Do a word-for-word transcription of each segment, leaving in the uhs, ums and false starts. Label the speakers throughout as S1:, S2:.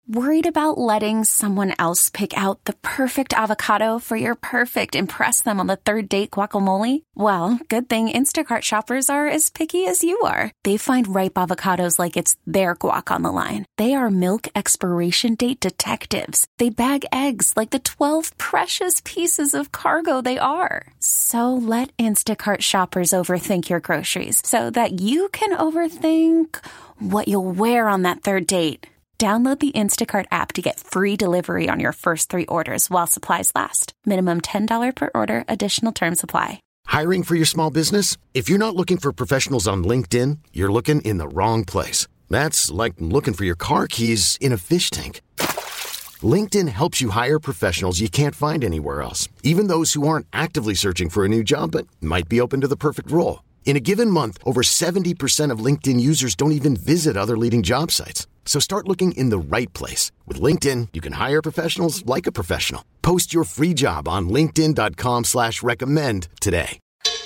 S1: Worried about letting someone else pick out the perfect avocado for your perfect impress them on the third date guacamole? Well, good thing Instacart shoppers are as picky as you are. They find ripe avocados like it's their guac on the line. They are milk expiration date detectives. They bag eggs like the twelve precious pieces of cargo they are. So let Instacart shoppers overthink your groceries so that you can overthink what you'll wear on that third date. Download the Instacart app to get free delivery on your first three orders while supplies last. Minimum ten dollars per order. Additional terms apply.
S2: Hiring for your small business? If you're not looking for professionals on LinkedIn, you're looking in the wrong place. That's like looking for your car keys in a fish tank. LinkedIn helps you hire professionals you can't find anywhere else, even those who aren't actively searching for a new job but might be open to the perfect role. In a given month, over seventy percent of LinkedIn users don't even visit other leading job sites. So start looking in the right place. With LinkedIn, you can hire professionals like a professional. Post your free job on linkedin.com slash recommend today.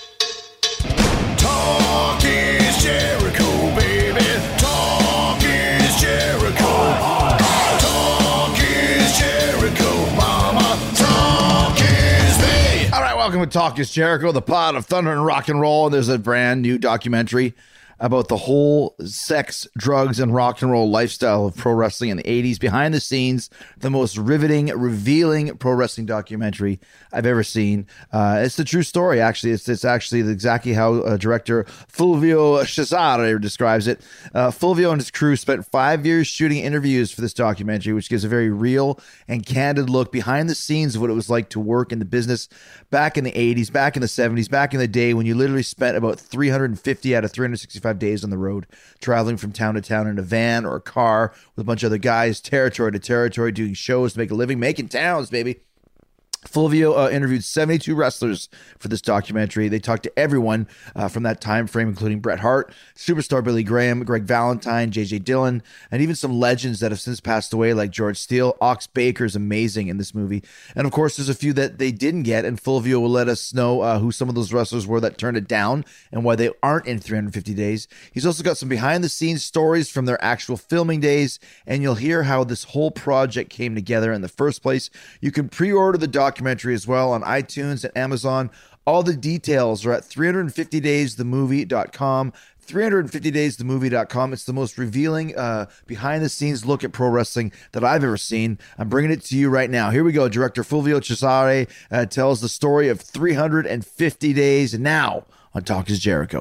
S3: Talk is Jericho, baby. Talk is Jericho. Talk is Jericho, mama. Talk is me.
S4: All right, welcome to Talk is Jericho, the pod of thunder and rock and roll. There's a brand new documentary about the whole sex, drugs, and rock and roll lifestyle of pro wrestling in the eighties. Behind the scenes, the most riveting, revealing pro wrestling documentary I've ever seen. Uh, it's the true story, actually. It's it's actually exactly how uh, director Fulvio Cesare describes it. Uh, Fulvio and his crew spent five years shooting interviews for this documentary, which gives a very real and candid look behind the scenes of what it was like to work in the business back in the eighties, back in the seventies, back in the day when you literally spent about three hundred fifty out of three hundred sixty-five days on the road, traveling from town to town in a van or a car with a bunch of other guys, territory to territory, doing shows to make a living, making towns, baby. Fulvio uh, interviewed seventy-two wrestlers for this documentary. They talked to everyone uh, from that time frame, including Bret Hart, superstar Billy Graham, Greg Valentine, J J Dillon, and even some legends that have since passed away like George Steele. Ox Baker is amazing in this movie. And of course, there's a few that they didn't get, and Fulvio will let us know uh, who some of those wrestlers were that turned it down and why they aren't in three hundred fifty days. He's also got some behind-the-scenes stories from their actual filming days, and you'll hear how this whole project came together in the first place. You can pre-order the documentary as well on iTunes and Amazon. All the details are at three fifty days the movie dot com. three fifty days the movie dot com. It's the most revealing uh, behind-the-scenes look at pro wrestling that I've ever seen. I'm bringing it to you right now. Here we go. Director Fulvio Cesare uh, tells the story of three hundred fifty days now on Talk is Jericho.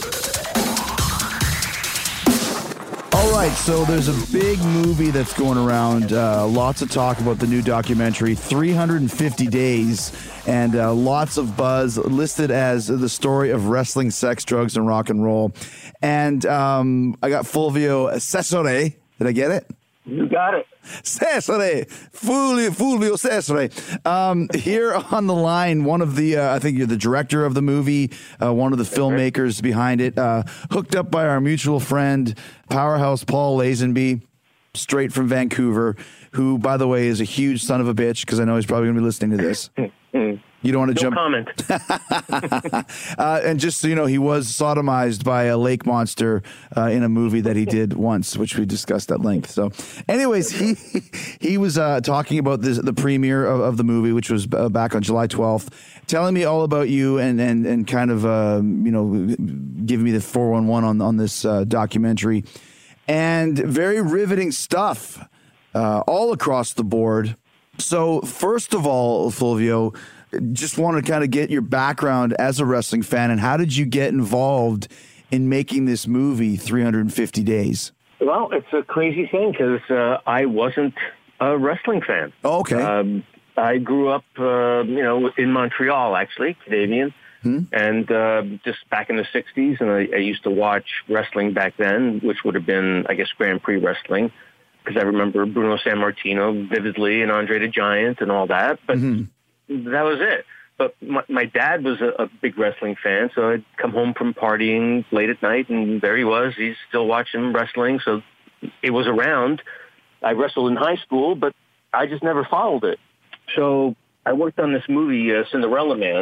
S4: All right, so there's a big movie that's going around. Uh, lots of talk about the new documentary, three hundred fifty days, and uh, lots of buzz, listed as the story of wrestling, sex, drugs, and rock and roll. And um, I got Fulvio Cesare. Did I get it?
S5: You got it.
S4: Cesare, Fulvio, Fulvio Cesare. Um, here on the line, one of the, uh, I think you're the director of the movie, uh, one of the filmmakers behind it, uh, hooked up by our mutual friend, Powerhouse Paul Lazenby, straight from Vancouver, who, by the way, is a huge son of a bitch, because I know he's probably going to be listening to this. You don't want to
S5: no
S4: jump.
S5: comment.
S4: uh, and just so you know, he was sodomized by a lake monster uh, in a movie that he did once, which we discussed at length. So, anyways, he he was uh, talking about this, the premiere of, of the movie, which was uh, back on July twelfth, telling me all about you and and and kind of uh, you know giving me the four one one on on this uh, documentary, and very riveting stuff uh, all across the board. So, first of all, Fulvio, just want to kind of get your background as a wrestling fan, and how did you get involved in making this movie, three hundred fifty days?
S5: Well, it's a crazy thing because uh, I wasn't a wrestling fan.
S4: Oh, okay.
S5: Um, I grew up, uh, you know, in Montreal, actually, Canadian, hmm. and uh, just back in the sixties, and I, I used to watch wrestling back then, which would have been, I guess, Grand Prix wrestling, because I remember Bruno Sammartino vividly and Andre the Giant and all that, but mm-hmm. that was it. But my, my dad was a, a big wrestling fan, so I'd come home from partying late at night, and there he was. He's still watching wrestling, so it was around. I wrestled in high school, but I just never followed it. So I worked on this movie, uh, Cinderella Man,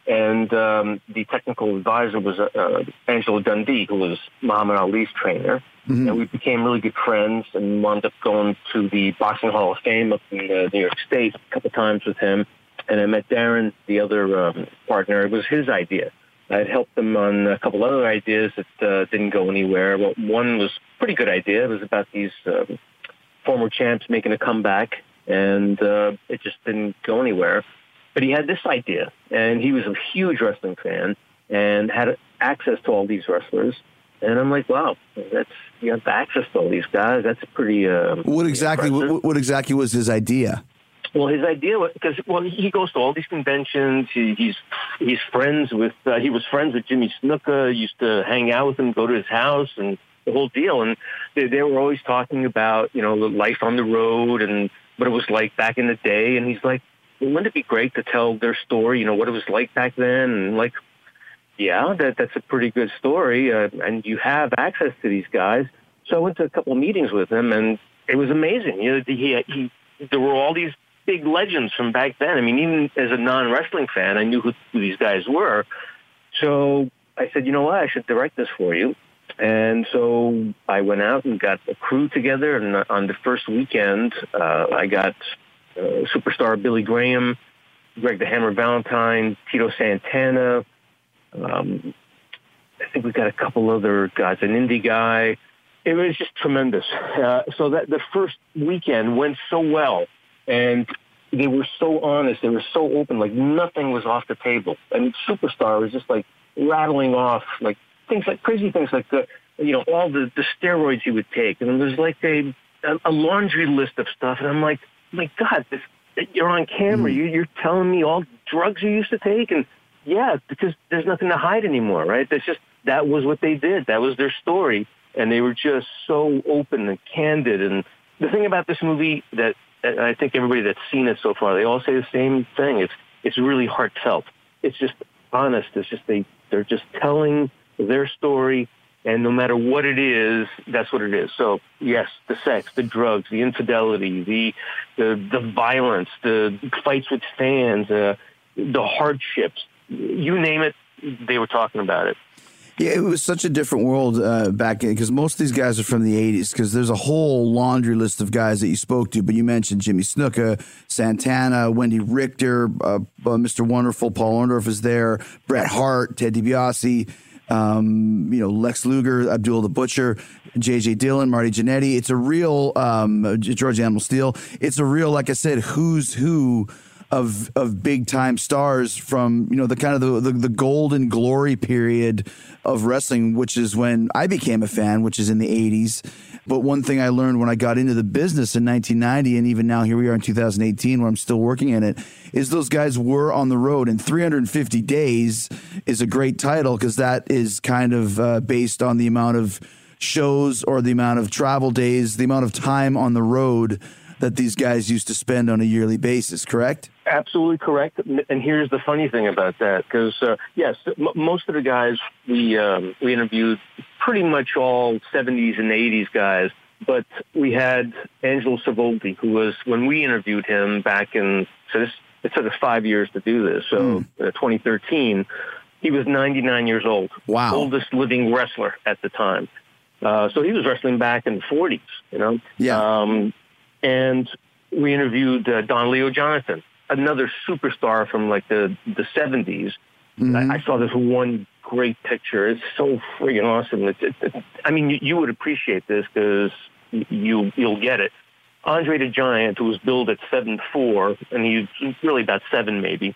S5: And um, the technical advisor was uh, uh, Angelo Dundee, who was Muhammad Ali's trainer. Mm-hmm. And we became really good friends and wound up going to the Boxing Hall of Fame up in uh, New York State a couple times with him. And I met Darren, the other um, partner. It was his idea. I had helped him on a couple other ideas that uh, didn't go anywhere. Well, one was a pretty good idea. It was about these uh, former champs making a comeback, and uh, it just didn't go anywhere. But he had this idea, and he was a huge wrestling fan and had access to all these wrestlers. And I'm like, wow, that's you have access to all these guys. That's pretty. Uh,
S6: what exactly? What, what exactly was his idea?
S5: Well, his idea was because well, he goes to all these conventions. He, he's he's friends with. Uh, he was friends with Jimmy Snuka. Used to hang out with him, go to his house, and the whole deal. And they, they were always talking about you know the life on the road and what it was like back in the day. And he's like, well, wouldn't it be great to tell their story? You know what it was like back then, and like. Yeah, that that's a pretty good story, uh, and you have access to these guys. So I went to a couple of meetings with him, and it was amazing. You know, he, he, there were all these big legends from back then. I mean, even as a non-wrestling fan, I knew who, who these guys were. So I said, you know what, I should direct this for you. And so I went out and got a crew together, and on the first weekend, uh, I got uh, superstar Billy Graham, Greg the Hammer Valentine, Tito Santana. Um, I think we got a couple other guys, an indie guy. It was just tremendous. Uh, so that the first weekend went so well, and they were so honest. They were so open. Like nothing was off the table. And Superstar was just like rattling off like things like crazy things like the you know all the, the steroids he would take, and there was like a a laundry list of stuff. And I'm like, my God, this, you're on camera. Mm. You, you're telling me all drugs you used to take and. Yeah, because there's nothing to hide anymore, right? That's just that was what they did. That was their story, and they were just so open and candid. And the thing about this movie that, that I think everybody that's seen it so far, they all say the same thing. It's it's really heartfelt. It's just honest. It's just they they're just telling their story, and no matter what it is, that's what it is. So yes, the sex, the drugs, the infidelity, the the the violence, the fights with fans, uh, the hardships. You name it, they were talking about it.
S6: Yeah, it was such a different world uh, back in because most of these guys are from the eighties because there's a whole laundry list of guys that you spoke to, but you mentioned Jimmy Snuka, Santana, Wendy Richter, uh, uh, Mister Wonderful, Paul Orndorff is there, Bret Hart, Ted DiBiase, um, you know, Lex Luger, Abdul the Butcher, J J Dillon, Marty Jannetty. It's a real, um, George Animal Steel. It's a real, like I said, who's who of of big time stars from, you know, the kind of the, the the golden glory period of wrestling, which is when I became a fan, which is in the eighties. But one thing I learned when I got into the business in nineteen ninety, and even now here we are in two thousand eighteen, where I'm still working in it, is those guys were on the road. And three hundred fifty days is a great title because that is kind of uh, based on the amount of shows or the amount of travel days, the amount of time on the road that these guys used to spend on a yearly basis, correct?
S5: Absolutely correct. And here's the funny thing about that, because, uh, yes, m- most of the guys we um, we interviewed, pretty much all seventies and eighties guys, but we had Angelo Savoldi, who was, when we interviewed him back in, so this, it took us five years to do this, so mm. uh, twenty thirteen, he was ninety-nine years old.
S6: Wow.
S5: Oldest living wrestler at the time. Uh, so he was wrestling back in the forties, you know?
S6: Yeah.
S5: Um, and we interviewed uh, Don Leo Jonathan, another superstar from like the, the seventies. Mm-hmm. I, I saw this one great picture. It's so friggin' awesome. It, it, it, I mean, you, you would appreciate this because you, you'll get it. Andre the Giant, who was billed at seven four, and he's really about seven maybe.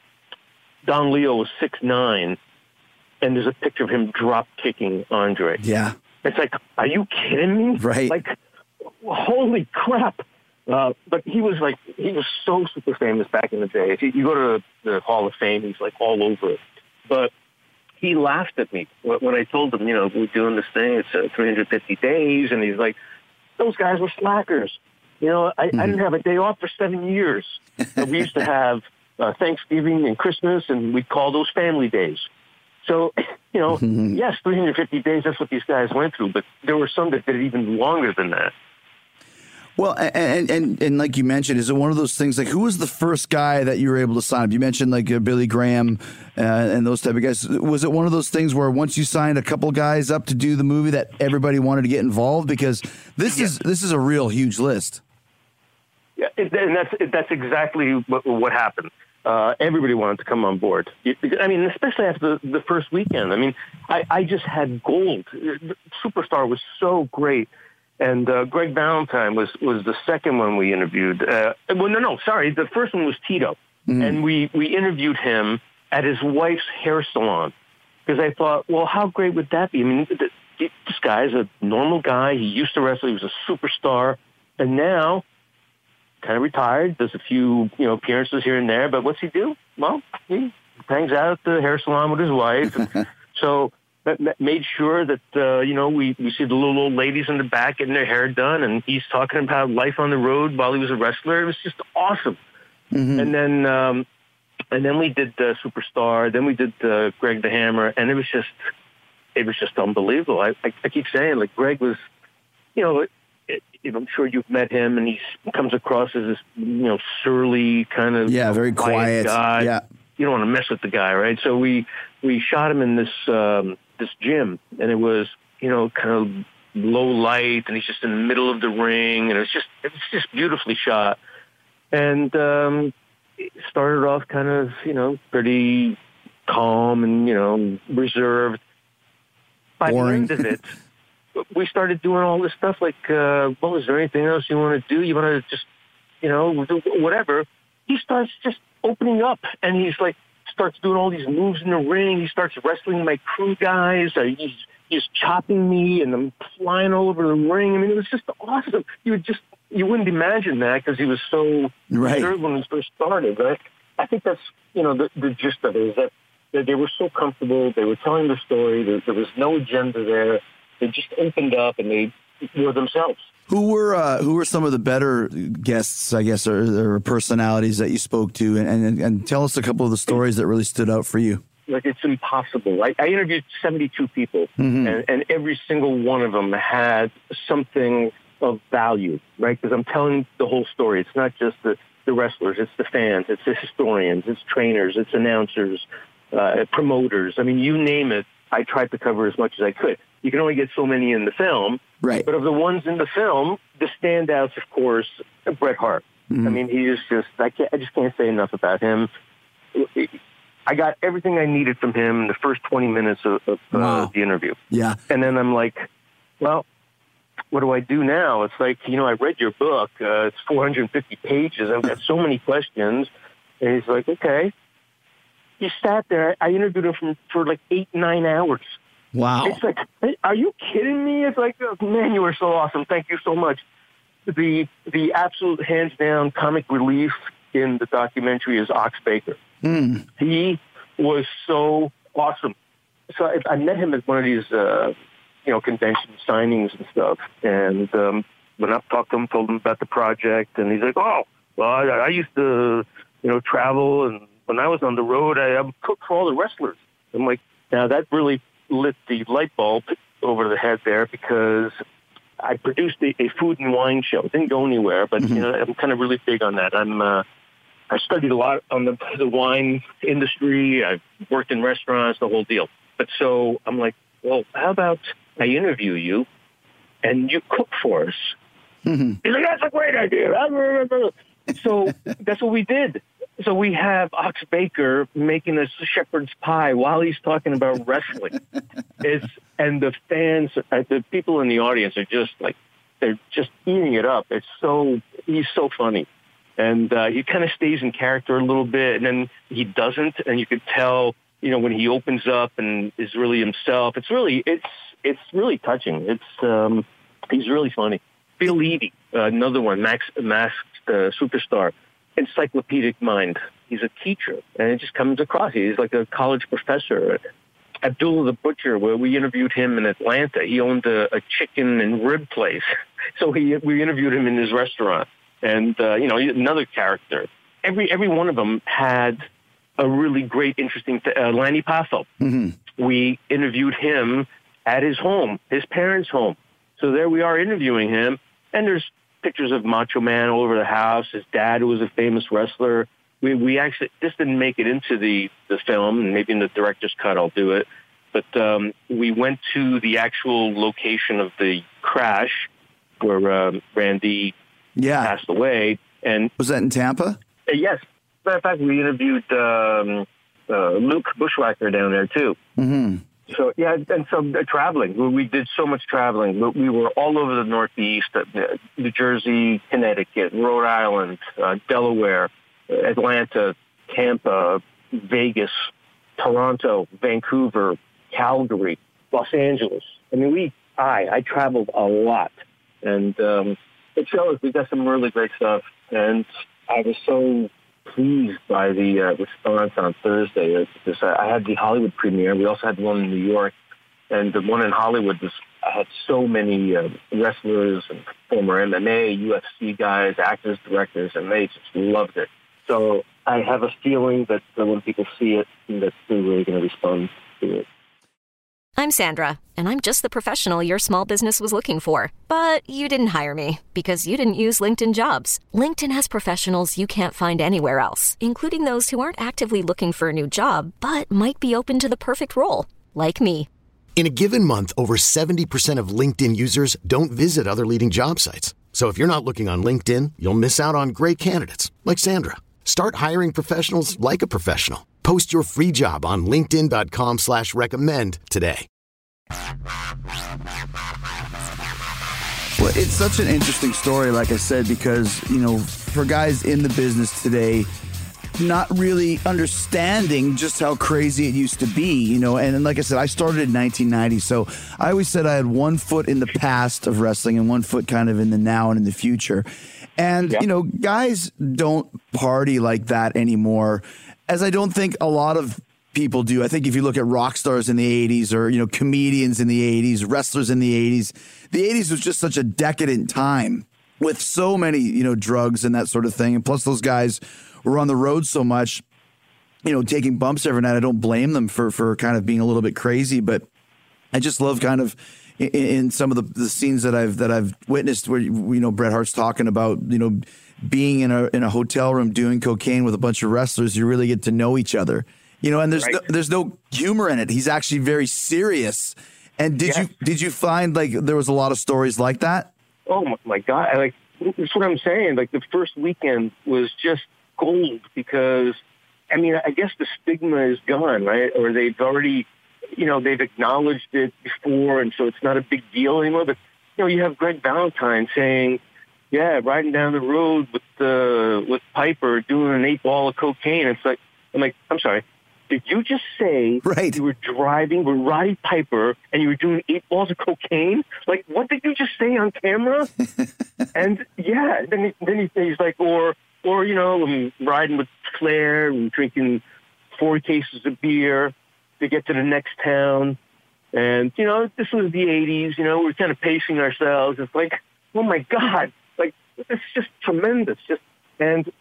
S5: Don Leo was six nine, and there's a picture of him drop kicking Andre.
S6: Yeah.
S5: It's like, are you kidding me?
S6: Right.
S5: Like, holy crap. Uh, but he was like, he was so super famous back in the day. If you, you go to the Hall of Fame, he's like all over it. But he laughed at me when I told him, you know, we're doing this thing, it's uh, three hundred fifty days. And he's like, those guys were slackers. You know, I, mm-hmm. I didn't have a day off for seven years. We used to have uh, Thanksgiving and Christmas, and we'd call those family days. So, you know, mm-hmm. yes, three hundred fifty days, that's what these guys went through. But there were some that did it even longer than that.
S6: Well, and, and and like you mentioned, is it one of those things like who was the first guy that you were able to sign up? You mentioned like uh, Billy Graham uh, and those type of guys. Was it one of those things where once you signed a couple guys up to do the movie that everybody wanted to get involved? Because this yeah. is this is a real huge list.
S5: Yeah, and that's that's exactly what, what happened. Uh, everybody wanted to come on board. I mean, especially after the, the first weekend. I mean, I, I just had gold. Superstar was so great. And uh, Greg Valentine was, was the second one we interviewed. Uh, well, no, no, sorry. The first one was Tito. Mm-hmm. And we, we interviewed him at his wife's hair salon. Because I thought, well, how great would that be? I mean, this guy's a normal guy. He used to wrestle. He was a superstar. And now, kind of retired, does a few, you know, appearances here and there. But what's he do? Well, he hangs out at the hair salon with his wife. And so... that made sure that, uh, you know, we, we see the little old ladies in the back getting their hair done, and he's talking about life on the road while he was a wrestler. It was just awesome. Mm-hmm. And then um, and then we did uh, Superstar, then we did uh, Greg the Hammer, and it was just it was just unbelievable. I, I, I keep saying, like, Greg was, you know, it, it, I'm sure you've met him, and he comes across as this, you know, surly kind of
S6: yeah, very quiet, quiet
S5: guy.
S6: Yeah.
S5: You don't want to mess with the guy, right? So we we shot him in this um, this gym, and it was, you know, kind of low light, and he's just in the middle of the ring, and it was just it was just beautifully shot. And um, it started off kind of, you know, pretty calm and, you know, reserved. By
S6: Boring.
S5: the end of it, we started doing all this stuff like, uh, well, is there anything else you want to do? You want to just, you know, do whatever. He starts just opening up, and he's like, starts doing all these moves in the ring. He starts wrestling my crew guys. Uh, he's, he's chopping me, and I'm flying all over the ring. I mean, it was just awesome. You would just, you wouldn't imagine that because he was so
S6: right.
S5: reserved when he first started. Right? I think that's, you know, the, the gist of it is that, that they were so comfortable. They were telling the story. There, there was no agenda there. They just opened up, and they were themselves.
S6: Who were uh, who were some of the better guests, I guess, or, or personalities that you spoke to, and, and and tell us a couple of the stories that really stood out for you.
S5: Like, it's impossible. I, I interviewed seventy-two people, mm-hmm. and, and every single one of them had something of value, right? Because I'm telling the whole story. It's not just the, the wrestlers. It's the fans. It's the historians. It's trainers. It's announcers, uh, promoters. I mean, you name it, I tried to cover as much as I could. You can only get so many in the film.
S6: Right.
S5: But of the ones in the film, the standouts, of course, Bret Hart. Mm-hmm. I mean, he is just, I, can't, I just can't say enough about him. I got everything I needed from him in the first twenty minutes of, of wow. uh, the interview.
S6: Yeah.
S5: And then I'm like, well, what do I do now? It's like, you know, I read your book. Uh, it's four hundred fifty pages. I've got so many questions. And he's like, okay. He sat there. I interviewed him for, for like eight, nine hours.
S6: Wow.
S5: It's like, are you kidding me? It's like, oh, man, you are so awesome. Thank you so much. The the absolute hands-down comic relief in the documentary is Ox Baker. Mm. He was so awesome. So I, I met him at one of these, uh, you know, convention signings and stuff. And um, went up, talked to him, told him about the project. And he's like, oh, well, I, I used to, you know, travel. And when I was on the road, I, I would cook for all the wrestlers. I'm like, now that really lit the light bulb over the head there, because I produced a, a food and wine show. It didn't go anywhere, but mm-hmm. you know, I'm kind of really big on that. I'm uh, I studied a lot on the, the wine industry. I've worked in restaurants, the whole deal. But so I'm like, well, how about I interview you and you cook for us? Mm-hmm. He's like, that's a great idea. So that's what we did. So we have Ox Baker making a shepherd's pie while he's talking about wrestling. It's, and the fans, the people in the audience are just like, they're just eating it up. It's so, he's so funny. And uh, he kind of stays in character a little bit, and then he doesn't. And you could tell, you know, when he opens up and is really himself, it's really, it's, it's really touching. It's, um, he's really funny. Bill Eadie, uh, another one, Max, masked uh, superstar. Encyclopedic mind. He's a teacher, and it just comes across. He's like a college professor. Abdullah the Butcher, where we interviewed him in Atlanta. He owned a, a chicken and rib place, so he we interviewed him in his restaurant. And uh, you know, another character. Every every one of them had a really great, interesting. Th- uh, Lanny Poffo. Mm-hmm. We interviewed him at his home, his parents' home. So there we are interviewing him, and there's pictures of Macho Man all over the house. His dad was a famous wrestler. We we actually, this didn't make it into the, the film, and maybe in the director's cut I'll do it. But um, we went to the actual location of the crash where um, Randy
S6: yeah.
S5: passed away. And
S6: was that in Tampa?
S5: Uh, yes. Matter of fact, we interviewed um, uh, Luke Bushwhacker down there, too.
S6: Mm-hmm.
S5: So, yeah, and so uh, traveling. We, we did so much traveling. We, we were all over the Northeast, uh, New Jersey, Connecticut, Rhode Island, uh, Delaware, Atlanta, Tampa, Vegas, Toronto, Vancouver, Calgary, Los Angeles. I mean, we, I, I traveled a lot. And um, it shows we got some really great stuff. And I was so pleased by the uh, response on Thursday. Because I had the Hollywood premiere. We also had one in New York. And the one in Hollywood was, I had so many uh, wrestlers and former M M A, U F C guys, actors, directors, and they just loved it. So I have a feeling that uh, when people see it, that they're really going to respond to it.
S7: I'm Sandra, and I'm just the professional your small business was looking for. But you didn't hire me because you didn't use LinkedIn Jobs. LinkedIn has professionals you can't find anywhere else, including those who aren't actively looking for a new job, but might be open to the perfect role, like me.
S2: In a given month, over seventy percent of LinkedIn users don't visit other leading job sites. So if you're not looking on LinkedIn, you'll miss out on great candidates like Sandra. Start hiring professionals like a professional. Post your free job on linkedin.com slash recommend today.
S6: Well, it's such an interesting story, like I said, because, you know, for guys in the business today, not really understanding just how crazy it used to be, you know, and, and like I said, I started in nineteen ninety, so I always said I had one foot in the past of wrestling and one foot kind of in the now and in the future. And, yep. you know, guys don't party like that anymore, as I don't think a lot of people do. I think if you look at rock stars in the eighties or, you know, comedians in the eighties, wrestlers in the eighties, the eighties was just such a decadent time with so many, you know, drugs and that sort of thing. And plus those guys were on the road so much, you know, taking bumps every night. I don't blame them for, for kind of being a little bit crazy, but I just love kind of in, in some of the, the scenes that I've, that I've witnessed where, you know, Bret Hart's talking about, you know, being in a, in a hotel room doing cocaine with a bunch of wrestlers. You really get to know each other, you know, and there's, right. no, there's no humor in it. He's actually very serious. And did yes. you, did you find like there was a lot of stories like that?
S5: Oh my, my God. I, like, that's what I'm saying. Like the first weekend was just gold because, I mean, I guess the stigma is gone, right? Or they've already, you know, they've acknowledged it before, and so it's not a big deal anymore. But, you know, you have Greg Valentine saying, yeah, riding down the road with uh, with Piper doing an eight ball of cocaine. It's like, I'm like, I'm sorry. Did you just say
S6: right.
S5: you were driving with Roddy Piper and you were doing eight balls of cocaine? Like, what did you just say on camera? And yeah, then he, then he, he's like, or or you know, I'm riding with Flair and drinking four cases of beer to get to the next town. And you know, this was the eighties. You know, we're kind of pacing ourselves. It's like, oh my God, like it's just tremendous. Just and.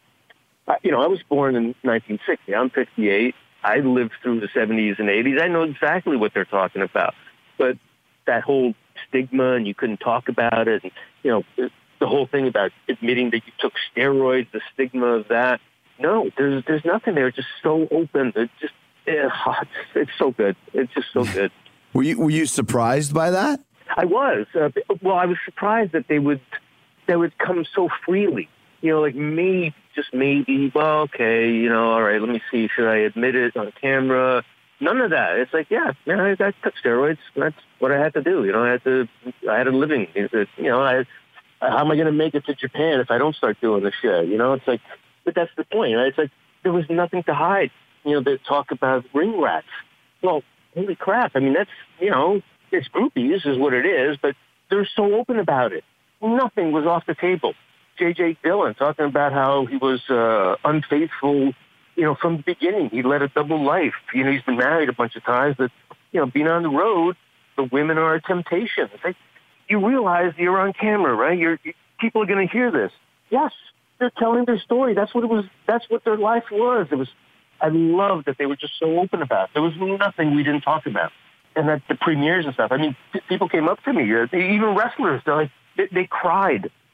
S5: Uh, you know, I was born in nineteen sixty. I'm fifty-eight. I lived through the seventies and eighties. I know exactly what they're talking about. But that whole stigma and you couldn't talk about it, and, you know, the whole thing about admitting that you took steroids, the stigma of that. No, there's there's nothing there. It's just so open. It's just, it's, it's so good. It's just so good.
S6: Were you, were you surprised by that?
S5: I was. Uh, well, I was surprised that they would, they would come so freely. You know, like maybe, just maybe, well, okay, you know, all right, let me see, should I admit it on camera? None of that. It's like, yeah, man, I, I took steroids. That's what I had to do. You know, I had to, I had a living. You know, I, how am I going to make it to Japan if I don't start doing this shit? You know, it's like, but that's the point, right? It's like, there was nothing to hide. You know, they talk about ring rats. Well, holy crap. I mean, that's, you know, it's groupies is what it is, but they're so open about it. Nothing was off the table. J J Dillon talking about how he was uh, unfaithful, you know, from the beginning. He led a double life. You know, he's been married a bunch of times, but, you know, being on the road, the women are a temptation. It's like, you realize you're on camera, right? You're, you, people are going to hear this. Yes, they're telling their story. That's what it was. That's what their life was. It was. I love that they were just so open about it. There was nothing we didn't talk about. And that the premieres and stuff. I mean, p- people came up to me, uh, even wrestlers, they're like, they, they cried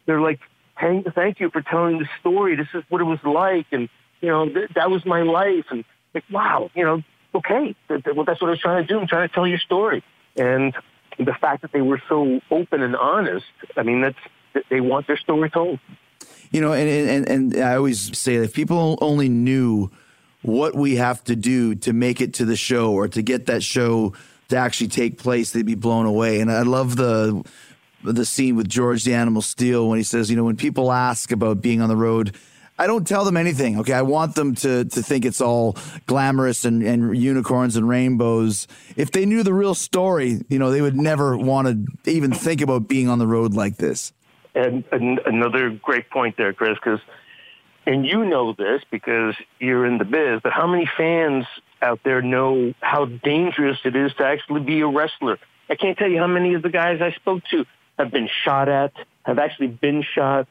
S5: they're like, hey, thank you for telling the story. This is what it was like. And, you know, th- that was my life. And like, wow, you know, okay. Th- th- well, that's what I was trying to do. I'm trying to tell your story. And the fact that they were so open and honest, I mean, that's, they want their story told.
S6: You know, and, and, and I always say that if people only knew what we have to do to make it to the show or to get that show to actually take place, they'd be blown away. And I love the the scene with George the Animal Steel when he says, you know, when people ask about being on the road, I don't tell them anything. Okay, I want them to to think it's all glamorous and, and unicorns and rainbows. If they knew the real story, you know, they would never want to even think about being on the road like this.
S5: And, and another great point there, Chris, because, and you know this because you're in the biz, but how many fans out there know how dangerous it is to actually be a wrestler? I can't tell you how many of the guys I spoke to have been shot at, have actually been shot,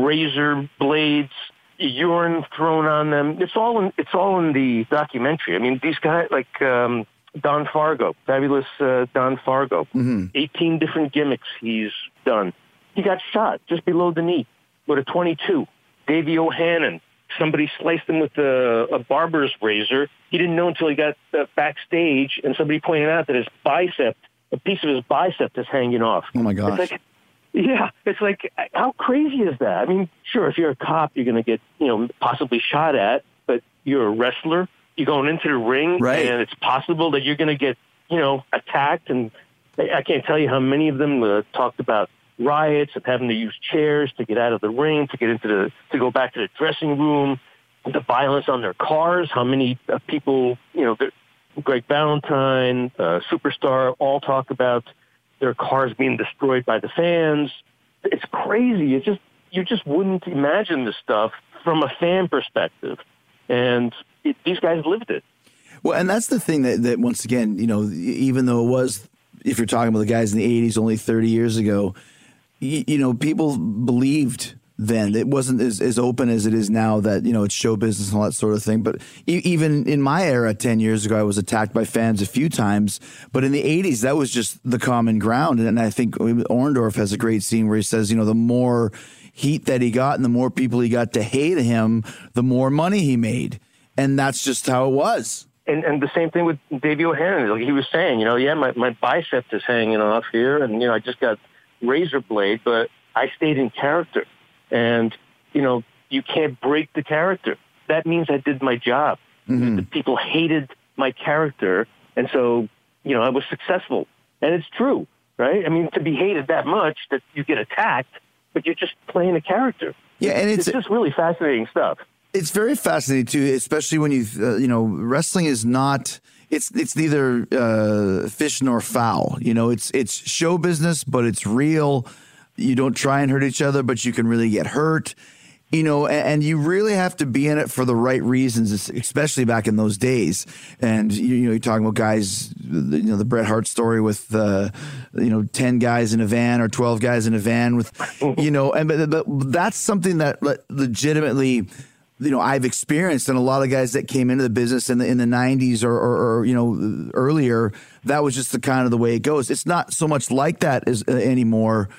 S5: razor blades, urine thrown on them. It's all in, it's all in the documentary. I mean, these guys like um, Don Fargo, fabulous uh, Don Fargo, mm-hmm. eighteen different gimmicks he's done. He got shot just below the knee with a twenty-two. Davey O'Hannon, somebody sliced him with a, a barber's razor. He didn't know until he got uh, backstage, and somebody pointed out that his bicep, a piece of his bicep is hanging off.
S6: Oh, my gosh.
S5: It's like, yeah, it's like, how crazy is that? I mean, sure, if you're a cop, you're going to get, you know, possibly shot at, but you're a wrestler. You're going into the ring,
S6: right.
S5: And it's possible that you're going to get, you know, attacked. And I can't tell you how many of them uh, talked about riots and having to use chairs to get out of the ring, to get into the, to go back to the dressing room, the violence on their cars, how many uh, people, you know, Greg Valentine, uh, Superstar, all talk about their cars being destroyed by the fans. It's crazy. It's just, you just wouldn't imagine this stuff from a fan perspective. And it, these guys lived it.
S6: Well, and that's the thing that, that, once again, you know, even though it was, if you're talking about the guys in the eighties, only thirty years ago, you, you know, people believed then. It wasn't as, as open as it is now that, you know, it's show business and all that sort of thing. But e- even in my era ten years ago, I was attacked by fans a few times. But in the eighties, that was just the common ground. And I think Orndorff has a great scene where he says, you know, the more heat that he got and the more people he got to hate him, the more money he made. And that's just how it was.
S5: And and the same thing with Davey O'Hannon. Like he was saying, you know, yeah, my, my bicep is hanging off here. And, you know, I just got razor blade, but I stayed in character. And, you know, you can't break the character. That means I did my job. Mm-hmm. The people hated my character. And so, you know, I was successful. And it's true, right? I mean, to be hated that much that you get attacked, but you're just playing a character.
S6: Yeah, and it's,
S5: it's just really fascinating stuff.
S6: It's very fascinating, too, especially when you, uh, you know, wrestling is not... It's it's neither uh, fish nor fowl. You know, it's it's show business, but it's real. You don't try and hurt each other, but you can really get hurt. You know, and, and you really have to be in it for the right reasons, especially back in those days. And you, you know, you're talking about guys, you know, the Bret Hart story with uh, you know, ten guys in a van or twelve guys in a van with, you know, and but, but that's something that legitimately, you know, I've experienced, and a lot of guys that came into the business in the in the nineties or, or, or you know earlier, that was just the kind of the way it goes. It's not so much like that as uh, anymore,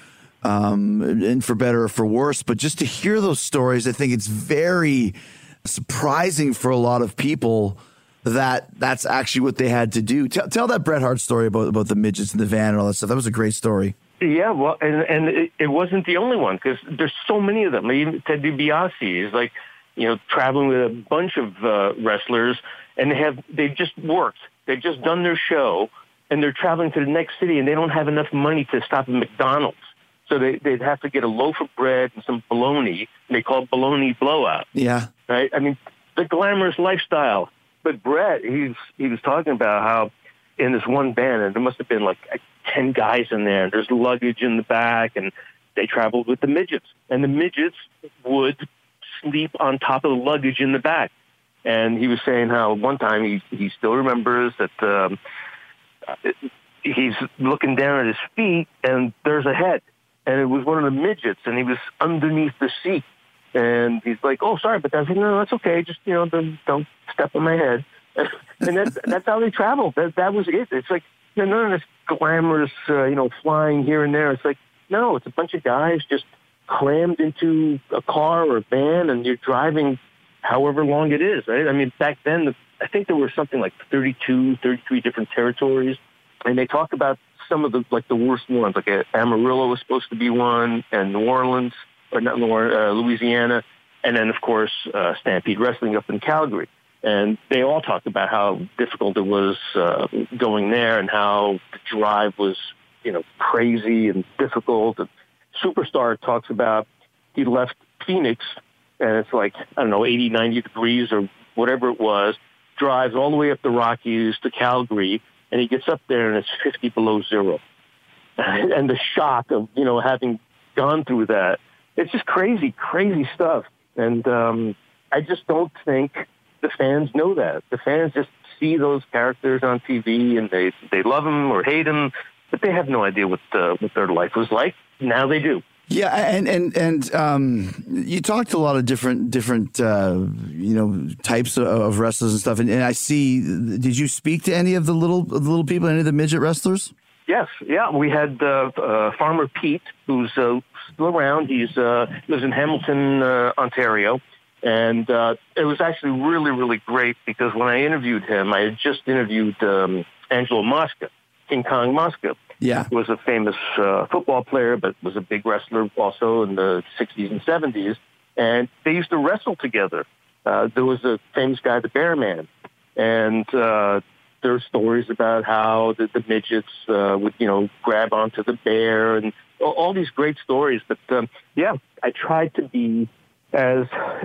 S6: um, and for better or for worse. But just to hear those stories, I think it's very surprising for a lot of people that that's actually what they had to do. Tell, tell that Bret Hart story about about the midgets in the van and all that stuff. That was a great story.
S5: Yeah, well, and and it, it wasn't the only one because there's so many of them. Even Ted DiBiase is like, you know, traveling with a bunch of uh, wrestlers, and they have they've just worked. They've just done their show, and they're traveling to the next city, and they don't have enough money to stop at McDonald's. So they, they'd have to get a loaf of bread and some bologna, and they call it bologna blowout.
S6: Yeah.
S5: Right? I mean, the glamorous lifestyle. But Bret, he's, he was talking about how in this one band, and there must have been like ten guys in there, and there's luggage in the back, and they traveled with the midgets. And the midgets would sleep on top of the luggage in the back. And he was saying how one time he he still remembers that um, he's looking down at his feet and there's a head, and it was one of the midgets, and he was underneath the seat. And he's like, "Oh, sorry, but that's no, that's okay. Just you know, don't, don't step on my head." And that's that's how they traveled. That that was it. It's like, you know, none of this glamorous, uh, you know, flying here and there. It's like, no, it's a bunch of guys just crammed into a car or a van, and you're driving however long it is, right? I mean, back then, I think there were something like thirty-two, thirty-three different territories, and they talk about some of the, like, the worst ones, like uh, Amarillo was supposed to be one, and New Orleans, or not New Orleans, uh, Louisiana, and then, of course, uh, Stampede Wrestling up in Calgary. And they all talked about how difficult it was uh, going there and how the drive was, you know, crazy and difficult. And Superstar talks about he left Phoenix, and it's like, I don't know, eighty, ninety degrees or whatever it was, drives all the way up the Rockies to Calgary, and he gets up there and it's fifty below zero. And the shock of, you know, having gone through that, it's just crazy, crazy stuff. And um, I just don't think the fans know that. The fans just see those characters on T V and they they love them or hate them, but they have no idea what uh, what their life was like. Now they do.
S6: Yeah, and and and um, you talked to a lot of different different uh, you know types of, of wrestlers and stuff. And, and I see. Did you speak to any of the little the little people, any of the midget wrestlers?
S5: Yes, yeah, we had uh, uh, Farmer Pete, who's uh, still around. He's uh, lives in Hamilton, uh, Ontario, and uh, it was actually really really great because when I interviewed him, I had just interviewed um, Angelo Mosca, King Kong Mosca.
S6: Yeah,
S5: was a famous uh, football player, but was a big wrestler also in the sixties and seventies. And they used to wrestle together. Uh, there was a famous guy, the Bear Man. And uh, there are stories about how the, the midgets uh, would, you know, grab onto the bear and all, all these great stories. But, um, yeah, I tried to be as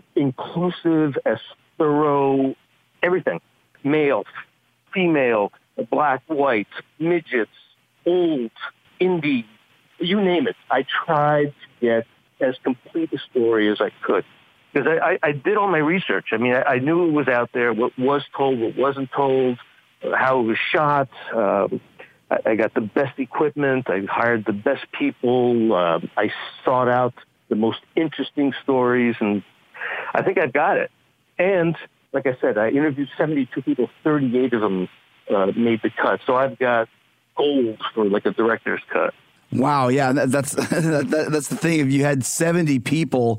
S5: inclusive, as thorough, everything. Male, female, black, white, midgets, old, indie, you name it. I tried to get as complete a story as I could. Because I, I, I did all my research. I mean, I, I knew it was out there, what was told, what wasn't told, how it was shot. Um, I, I got the best equipment. I hired the best people. Uh, I sought out the most interesting stories, and I think I've got it. And, like I said, I interviewed seventy-two people, thirty-eight of them uh, made the cut. So I've got gold for like a director's cut.
S6: Wow, yeah, that, that's that, that's the thing. If you had seventy people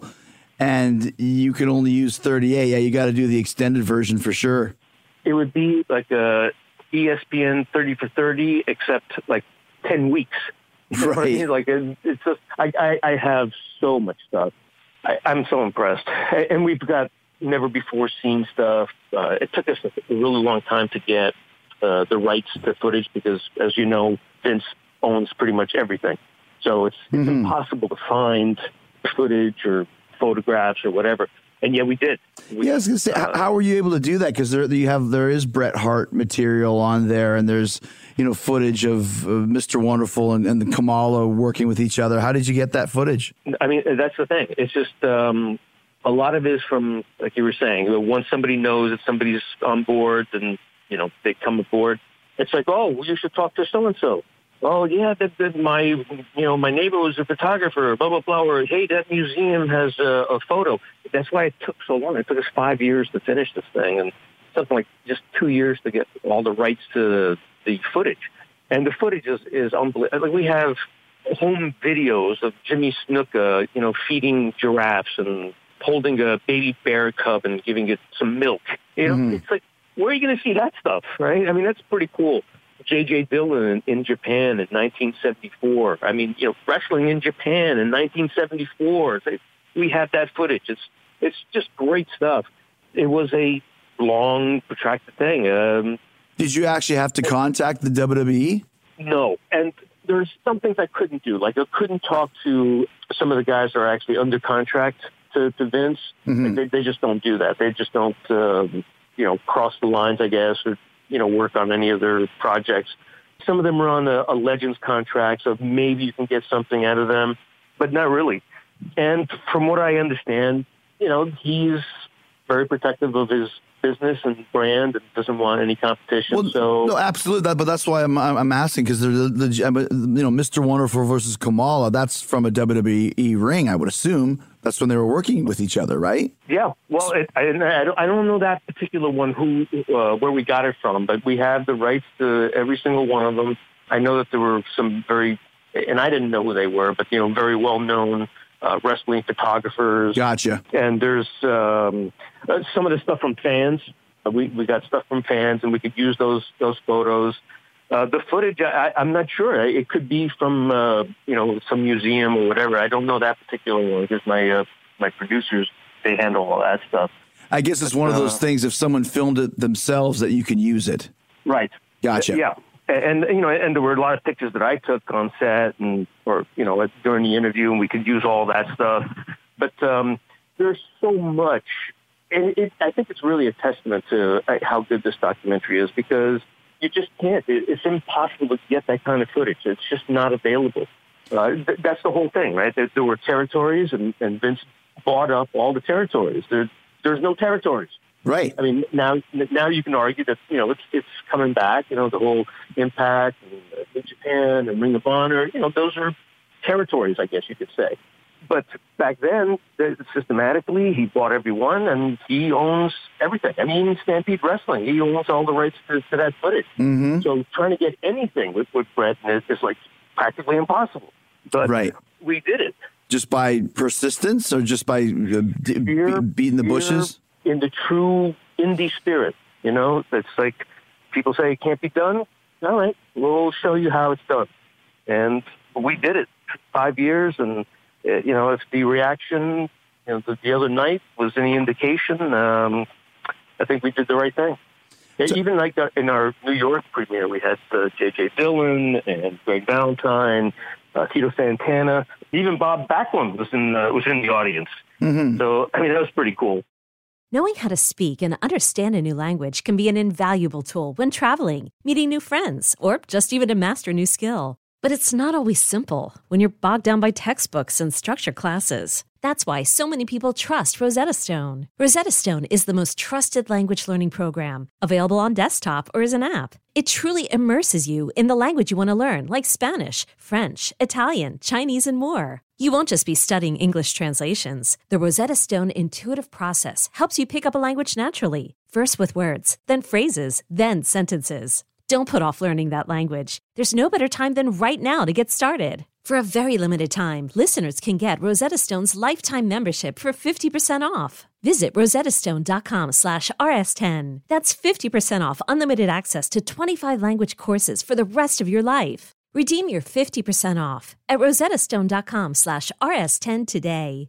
S6: and you can only use thirty-eight, yeah, you got to do the extended version for sure.
S5: It would be like a E S P N thirty for thirty, except like ten weeks. You know what I mean? Like it, it's just, I, I, I have so much stuff. I, I'm so impressed, and we've got never before seen stuff. Uh, it took us a really long time to get Uh, the rights to footage because, as you know, Vince owns pretty much everything. So it's, it's mm-hmm. impossible to find footage or photographs or whatever. And yet we did. We,
S6: yeah, I was going to say, uh, how were you able to do that? Because there you have there is Bret Hart material on there, and there's you know footage of, of Mister Wonderful and, and the Kamala working with each other. How did you get that footage?
S5: I mean, that's the thing. It's just um, a lot of it is from, like you were saying, once somebody knows that somebody's on board and you know, they come aboard. It's like, oh, well, you should talk to so-and-so. Oh, yeah, that, that my, you know, my neighbor was a photographer, blah, blah, blah. Or, hey, that museum has a, a photo. That's why it took so long. It took us five years to finish this thing and something like just two years to get all the rights to the footage. And the footage is, is unbelievable. Like, we have home videos of Jimmy Snuka, you know, feeding giraffes and holding a baby bear cub and giving it some milk. You know, mm-hmm. It's like, where are you going to see that stuff, right? I mean, that's pretty cool. J J Dillon in, in Japan in nineteen seventy-four. I mean, you know, wrestling in Japan in nineteen seventy-four. They, we have that footage. It's it's just great stuff. It was a long, protracted thing. Um,
S6: Did you actually have to contact the W W E?
S5: No, and there's some things I couldn't do. Like I couldn't talk to some of the guys that are actually under contract to, to Vince. Mm-hmm. Like, they, they just don't do that. They just don't... Uh, you know, cross the lines, I guess, or, you know, work on any of their projects. Some of them are on a, a Legends contract, so maybe you can get something out of them, but not really. And from what I understand, you know, he's very protective of his business and brand and doesn't want any competition.
S6: Well,
S5: so
S6: no, absolutely. That, but that's why I'm I'm asking because the, the you know Mister Wonderful versus Kamala. That's from a W W E ring, I would assume. That's when they were working with each other, right?
S5: Yeah. Well, it, I, I, don't, I don't know that particular one who uh, where we got it from, but we have the rights to every single one of them. I know that there were some very, and I didn't know who they were, but you know, very well known uh, wrestling photographers.
S6: Gotcha.
S5: And there's um, uh, some of the stuff from fans. Uh, we we got stuff from fans, and we could use those those photos. Uh, the footage, I, I'm not sure. It could be from uh, you know some museum or whatever. I don't know that particular one because my uh, my producers, they handle all that stuff.
S6: I guess it's one of those
S5: uh,
S6: things. If someone filmed it themselves, that you can use it.
S5: Right.
S6: Gotcha.
S5: Yeah. And, you know, and there were a lot of pictures that I took on set and, or, you know, during the interview, and we could use all that stuff. But um, there's so much. And it, I think it's really a testament to how good this documentary is, because you just can't. It, it's impossible to get that kind of footage. It's just not available. Uh, th- that's the whole thing, right? There, there were territories, and, and Vince bought up all the territories. There, there's no territories.
S6: Right.
S5: I mean, now now you can argue that, you know, it's it's coming back, you know, the whole Impact and uh, New Japan and Ring of Honor, you know, those are territories, I guess you could say. But back then, systematically, he bought every one, and he owns everything. I mean, even Stampede Wrestling, he owns all the rights to, to that footage.
S6: Mm-hmm.
S5: So trying to get anything with, with Bret is, is like practically impossible. But
S6: right.
S5: we did it.
S6: Just by persistence, or just by uh, d-
S5: Fear,
S6: be- beating the
S5: fear,
S6: bushes?
S5: In the true indie spirit, you know, it's like people say it can't be done. All right, we'll show you how it's done. And we did it five years. And, uh, you know, if the reaction, you know, the, the other night was any indication, um, I think we did the right thing. So, even like the, in our New York premiere, we had uh, J J Dillon and Greg Valentine, uh, Tito Santana, even Bob Backlund was in uh, was in the audience.
S6: Mm-hmm.
S5: So, I mean, that was pretty cool.
S8: Knowing how to speak and understand a new language can be an invaluable tool when traveling, meeting new friends, or just even to master a new skill. But it's not always simple when you're bogged down by textbooks and structured classes. That's why so many people trust Rosetta Stone. Rosetta Stone is the most trusted language learning program, available on desktop or as an app. It truly immerses you in the language you want to learn, like Spanish, French, Italian, Chinese, and more. You won't just be studying English translations. The Rosetta Stone intuitive process helps you pick up a language naturally, first with words, then phrases, then sentences. Don't put off learning that language. There's no better time than right now to get started. For a very limited time, listeners can get Rosetta Stone's lifetime membership for fifty percent off. Visit rosettastone.com slash rs10. That's fifty percent off unlimited access to twenty-five language courses for the rest of your life. Redeem your fifty percent off at rosettastone.com slash rs10 today.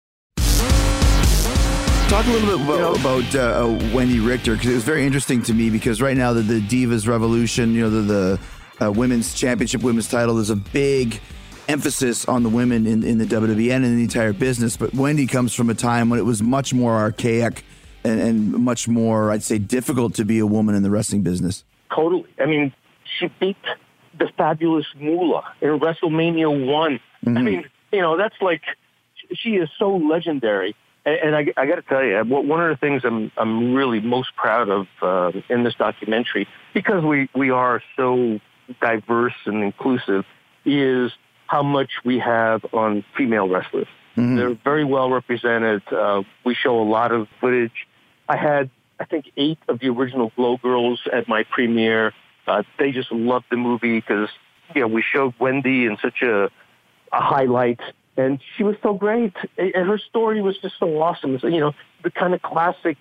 S6: Talk a little bit about, about uh, Wendy Richter, because it was very interesting to me, because right now the, the Divas Revolution, you know, the, the uh, women's championship, women's title, there's a big emphasis on the women in, in the W W E and in the entire business. But Wendy comes from a time when it was much more archaic and, and much more, I'd say, difficult to be a woman in the wrestling business.
S5: Totally. I mean, she beat the fabulous Moolah in WrestleMania one. Mm-hmm. I mean, you know, that's like, she is so legendary. And I, I got to tell you, one of the things I'm I'm really most proud of uh, in this documentary, because we, we are so diverse and inclusive, is how much we have on female wrestlers. Mm-hmm. They're very well represented. Uh, we show a lot of footage. I had, I think, eight of the original Glow Girls at my premiere. Uh, they just loved the movie because, you know, we showed Wendy in such a, a highlight. And she was so great. And her story was just so awesome. So, you know, the kind of classic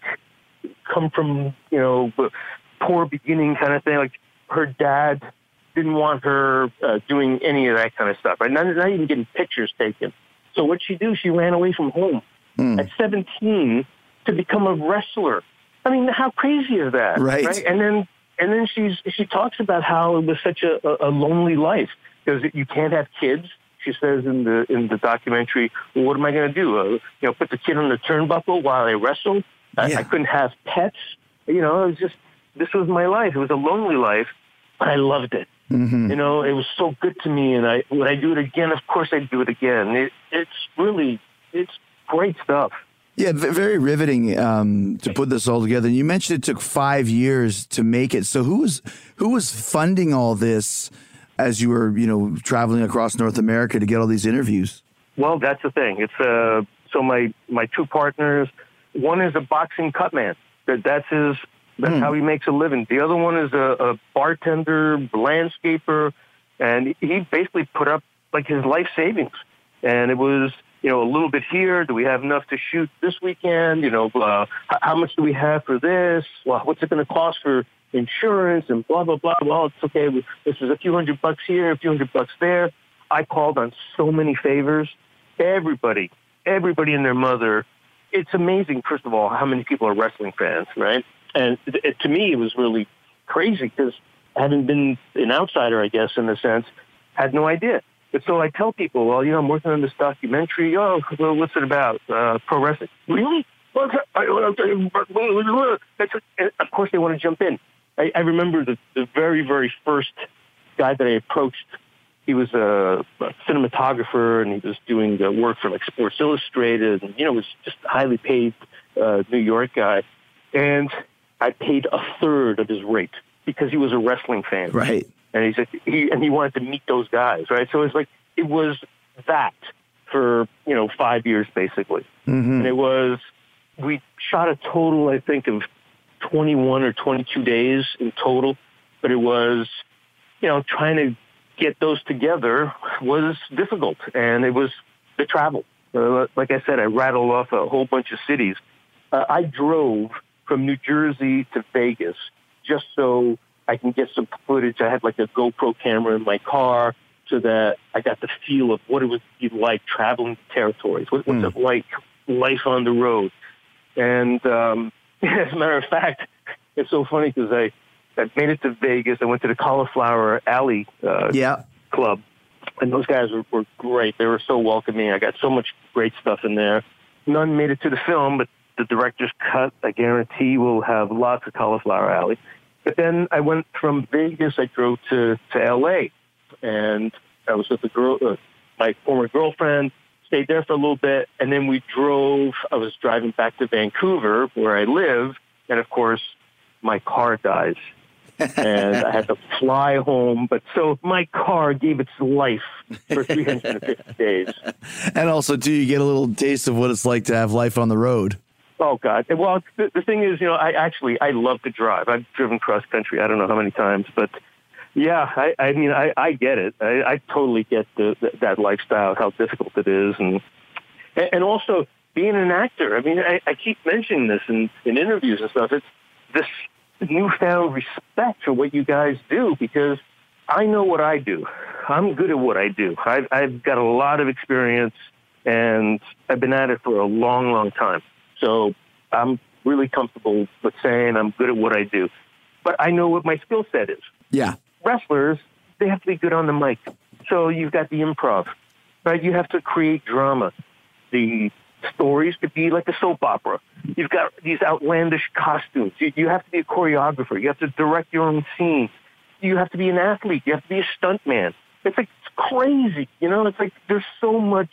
S5: come from, you know, poor beginning kind of thing. Like her dad didn't want her uh, doing any of that kind of stuff, right? Not, not even getting pictures taken. So what'd she do? She ran away from home mm. at seventeen to become a wrestler. I mean, how crazy is that?
S6: Right.
S5: right? And then and then she's she talks about how it was such a, a lonely life because you can't have kids. She says in the in the documentary, well, what am I going to do? Uh, you know, put the kid on the turnbuckle while I wrestle? I, yeah. I couldn't have pets. You know, it was just, this was my life. It was a lonely life, but I loved it. Mm-hmm. You know, it was so good to me. And I would I do it again? Of course I'd do it again. It, it's really, it's great stuff.
S6: Yeah, very riveting um, to put this all together. And you mentioned it took five years to make it. So who was who was funding all this as you were, you know, traveling across North America to get all these interviews?
S5: Well, that's the thing. It's uh, so my my two partners. One is a boxing cut man. That that's his. That's mm. how he makes a living. The other one is a, a bartender, landscaper, and he basically put up like his life savings. And it was you know, a little bit here? Do we have enough to shoot this weekend? You know, uh, how much do we have for this? Well, what's it going to cost for insurance and blah, blah, blah. Well, it's okay. This is a few hundred bucks here, a few hundred bucks there. I called on so many favors. Everybody, everybody and their mother. It's amazing, first of all, how many people are wrestling fans, right? And it, it, to me, it was really crazy because having been an outsider, I guess, in a sense, had no idea. But so I tell people, well, you know, I'm working on this documentary. Oh, well, what's it about? Uh, pro wrestling. Really? Well, of course, they want to jump in. I, I remember the, the very, very first guy that I approached. He was a, a cinematographer, and he was doing the work for like Sports Illustrated, and you know, was just a highly paid uh, New York guy. And I paid a third of his rate because he was a wrestling fan,
S6: right?
S5: And he said he and he wanted to meet those guys, right? So it's like it was that for you know five years basically,
S6: mm-hmm.
S5: and it was we shot a total I think of twenty-one or twenty-two days in total, but it was you know trying to get those together was difficult, and it was the travel. Uh, like I said, I rattled off a whole bunch of cities. Uh, I drove from New Jersey to Vegas just so I can get some footage. I had like a GoPro camera in my car so that I got the feel of what it would be like traveling territories. What, what's mm. it like, life on the road? And um, as a matter of fact, it's so funny because I, I made it to Vegas. I went to the Cauliflower Alley uh,
S6: yeah.
S5: Club, and those guys were, were great. They were so welcoming. I got so much great stuff in there. None made it to the film, but the director's cut, I guarantee, will have lots of Cauliflower Alley. But then I went from Vegas, I drove to, to L A, and I was with a girl, uh, my former girlfriend, stayed there for a little bit, and then we drove, I was driving back to Vancouver, where I live, and of course, my car dies. And I had to fly home. But so my car gave its life for three hundred fifty days.
S6: And also, too, you get a little taste of what it's like to have life on the road.
S5: Oh, God. Well, the, the thing is, you know, I actually, I love to drive. I've driven cross country. I don't know how many times. But, yeah, I, I mean, I, I get it. I, I totally get the, the, that lifestyle, how difficult it is. And and also, being an actor, I mean, I, I keep mentioning this in, in interviews and stuff. It's this newfound respect for what you guys do because I know what I do. I'm good at what I do. I've, I've got a lot of experience, and I've been at it for a long, long time. So I'm really comfortable with saying I'm good at what I do. But I know what my skill set is.
S6: Yeah.
S5: Wrestlers, they have to be good on the mic. So you've got the improv, right? You have to create drama. The stories could be like a soap opera. You've got these outlandish costumes. You, you have to be a choreographer. You have to direct your own scene. You have to be an athlete. You have to be a stuntman. It's like it's crazy, you know. It's like there's so much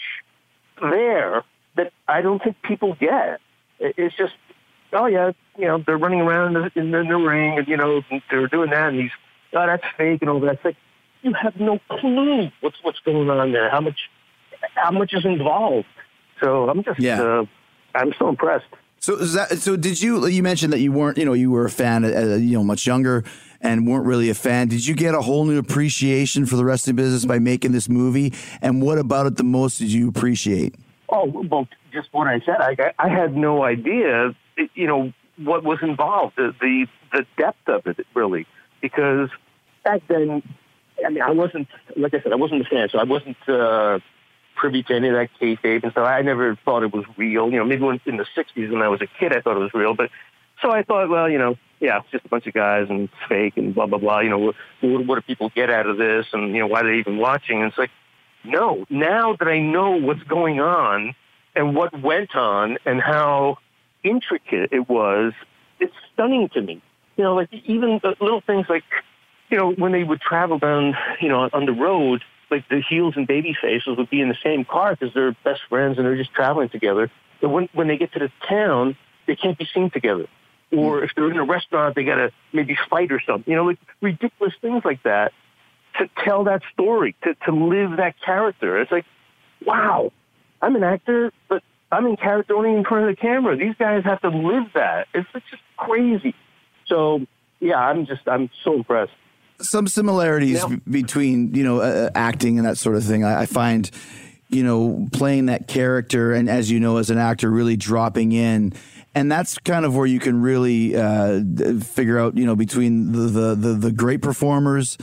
S5: there that I don't think people get. It's just, oh yeah, you know, they're running around in the, in the, in the ring, and you know, they're doing that, and these, oh, that's fake, and all that. It's like you have no clue what's what's going on there. How much, how much is involved? So I'm just,
S6: yeah.
S5: uh, I'm so impressed.
S6: So is that, so did you, you mentioned that you weren't, you know, you were a fan, uh, you know, much younger and weren't really a fan. Did you get a whole new appreciation for the wrestling business by making this movie? And what about it the most did you appreciate?
S5: Oh, well, just what I said. I, I had no idea, you know, what was involved, the, the, the depth of it, really. Because back then, I mean, I wasn't, like I said, I wasn't a fan, so I wasn't, uh, privy to any of that kayfabe and stuff. I never thought it was real. You know, maybe when, in the sixties when I was a kid, I thought it was real. But so I thought, well, you know, yeah, it's just a bunch of guys and it's fake and blah, blah, blah. You know, what, what do people get out of this? And, you know, why are they even watching? And it's like, no, now that I know what's going on and what went on and how intricate it was, it's stunning to me. You know, like even the little things like, you know, when they would travel down, you know, on the road, like the heels and baby faces would be in the same car because they're best friends and they're just traveling together. But when, when they get to the town, they can't be seen together. Or if they're in a restaurant, they got to maybe fight or something. You know, like ridiculous things like that to tell that story, to, to live that character. It's like, wow, I'm an actor, but I'm in character only in front of the camera. These guys have to live that. It's, it's just crazy. So, yeah, I'm just, I'm so impressed.
S6: Some similarities
S5: yeah.
S6: between, you know, uh, acting and that sort of thing. I, I find you know, playing that character, and as you know, as an actor, really dropping in. And that's kind of where you can really uh, figure out, you know, between the, the, the, the great performers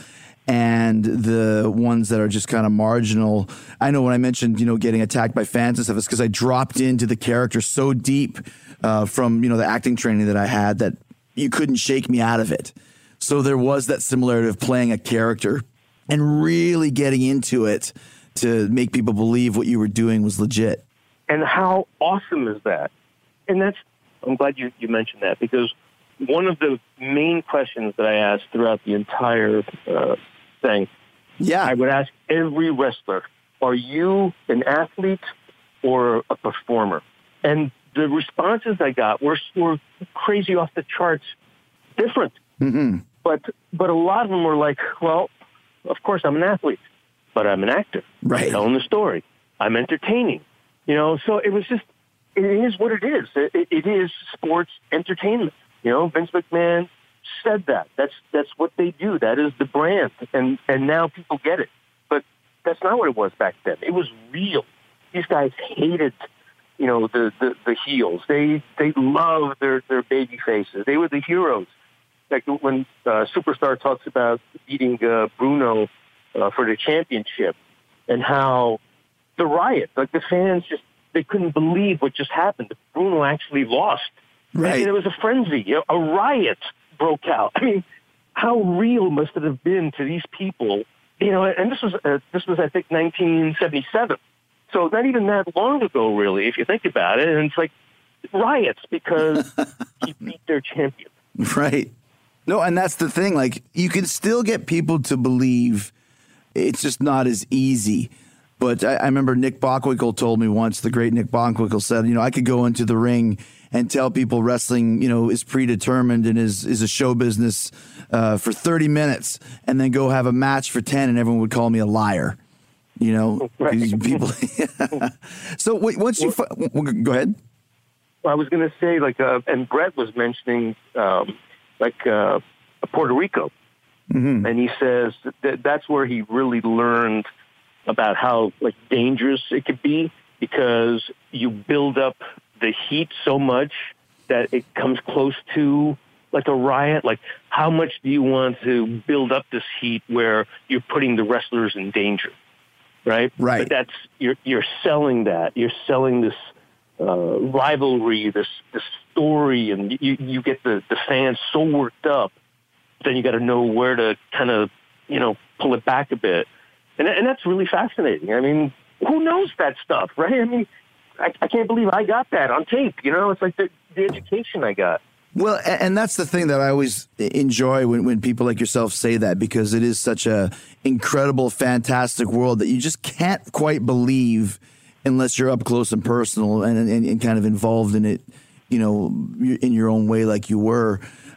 S6: and the ones that are just kind of marginal. I know when I mentioned, you know, getting attacked by fans and stuff, it's because I dropped into the character so deep uh, from, you know, the acting training that I had that you couldn't shake me out of it. So there was that similarity of playing a character and really getting into it to make people believe what you were doing was legit.
S5: And how awesome is that? And that's, I'm glad you, you mentioned that, because one of the main questions that I asked throughout the entire uh, thing,
S6: yeah,
S5: I would ask every wrestler, are you an athlete or a performer? And the responses I got were, were crazy off the charts, different.
S6: Mm-hmm.
S5: But but a lot of them were like, well, of course I'm an athlete, but I'm an actor.
S6: Right.
S5: I'm telling the story. I'm entertaining. You know, so it was just, it is what it is. It, it is sports entertainment. You know, Vince McMahon said that. That's that's what they do. That is the brand. And and now people get it. But that's not what it was back then. It was real. These guys hated, you know, the, the, the heels. They they loved their, their baby faces. They were the heroes. Like when uh, Superstar talks about beating uh, Bruno uh, for the championship and how the riot, like the fans just, they couldn't believe what just happened. Bruno actually lost.
S6: Right.
S5: And it was a frenzy. You know, a riot broke out. I mean, how real must it have been to these people? You know, and this was, uh, this was I think, nineteen seventy-seven. So not even that long ago, really, if you think about it. And it's like riots because he beat their champion.
S6: Right. No, and that's the thing. Like, you can still get people to believe. It's just not as easy. But I, I remember Nick Bockwinkel told me once, the great Nick Bockwinkel said, you know, I could go into the ring and tell people wrestling, you know, is predetermined and is, is a show business uh, for thirty minutes and then go have a match for ten and everyone would call me a liar. You know,
S5: right.
S6: people. So wait, once you, well, fi- go ahead.
S5: I was going to say, like, uh, and Brett was mentioning, um, like, uh, Puerto Rico.
S6: Mm-hmm.
S5: And he says that that's where he really learned about how, like, dangerous it could be because you build up the heat so much that it comes close to, like, a riot. Like, how much do you want to build up this heat where you're putting the wrestlers in danger? Right?
S6: Right.
S5: But that's, you're, you're selling that. You're selling this uh, rivalry, this, this story, and you, you get the, the fans so worked up. Then you got to know where to kind of, you know, pull it back a bit. And, and that's really fascinating. I mean, who knows that stuff, right? I mean, I, I can't believe I got that on tape. You know, it's like the, the education I got.
S6: Well, and that's the thing that I always enjoy when, when people like yourself say that, because it is such a incredible, fantastic world that you just can't quite believe unless you're up close and personal and, and, and kind of involved in it, you know, in your own way like you were.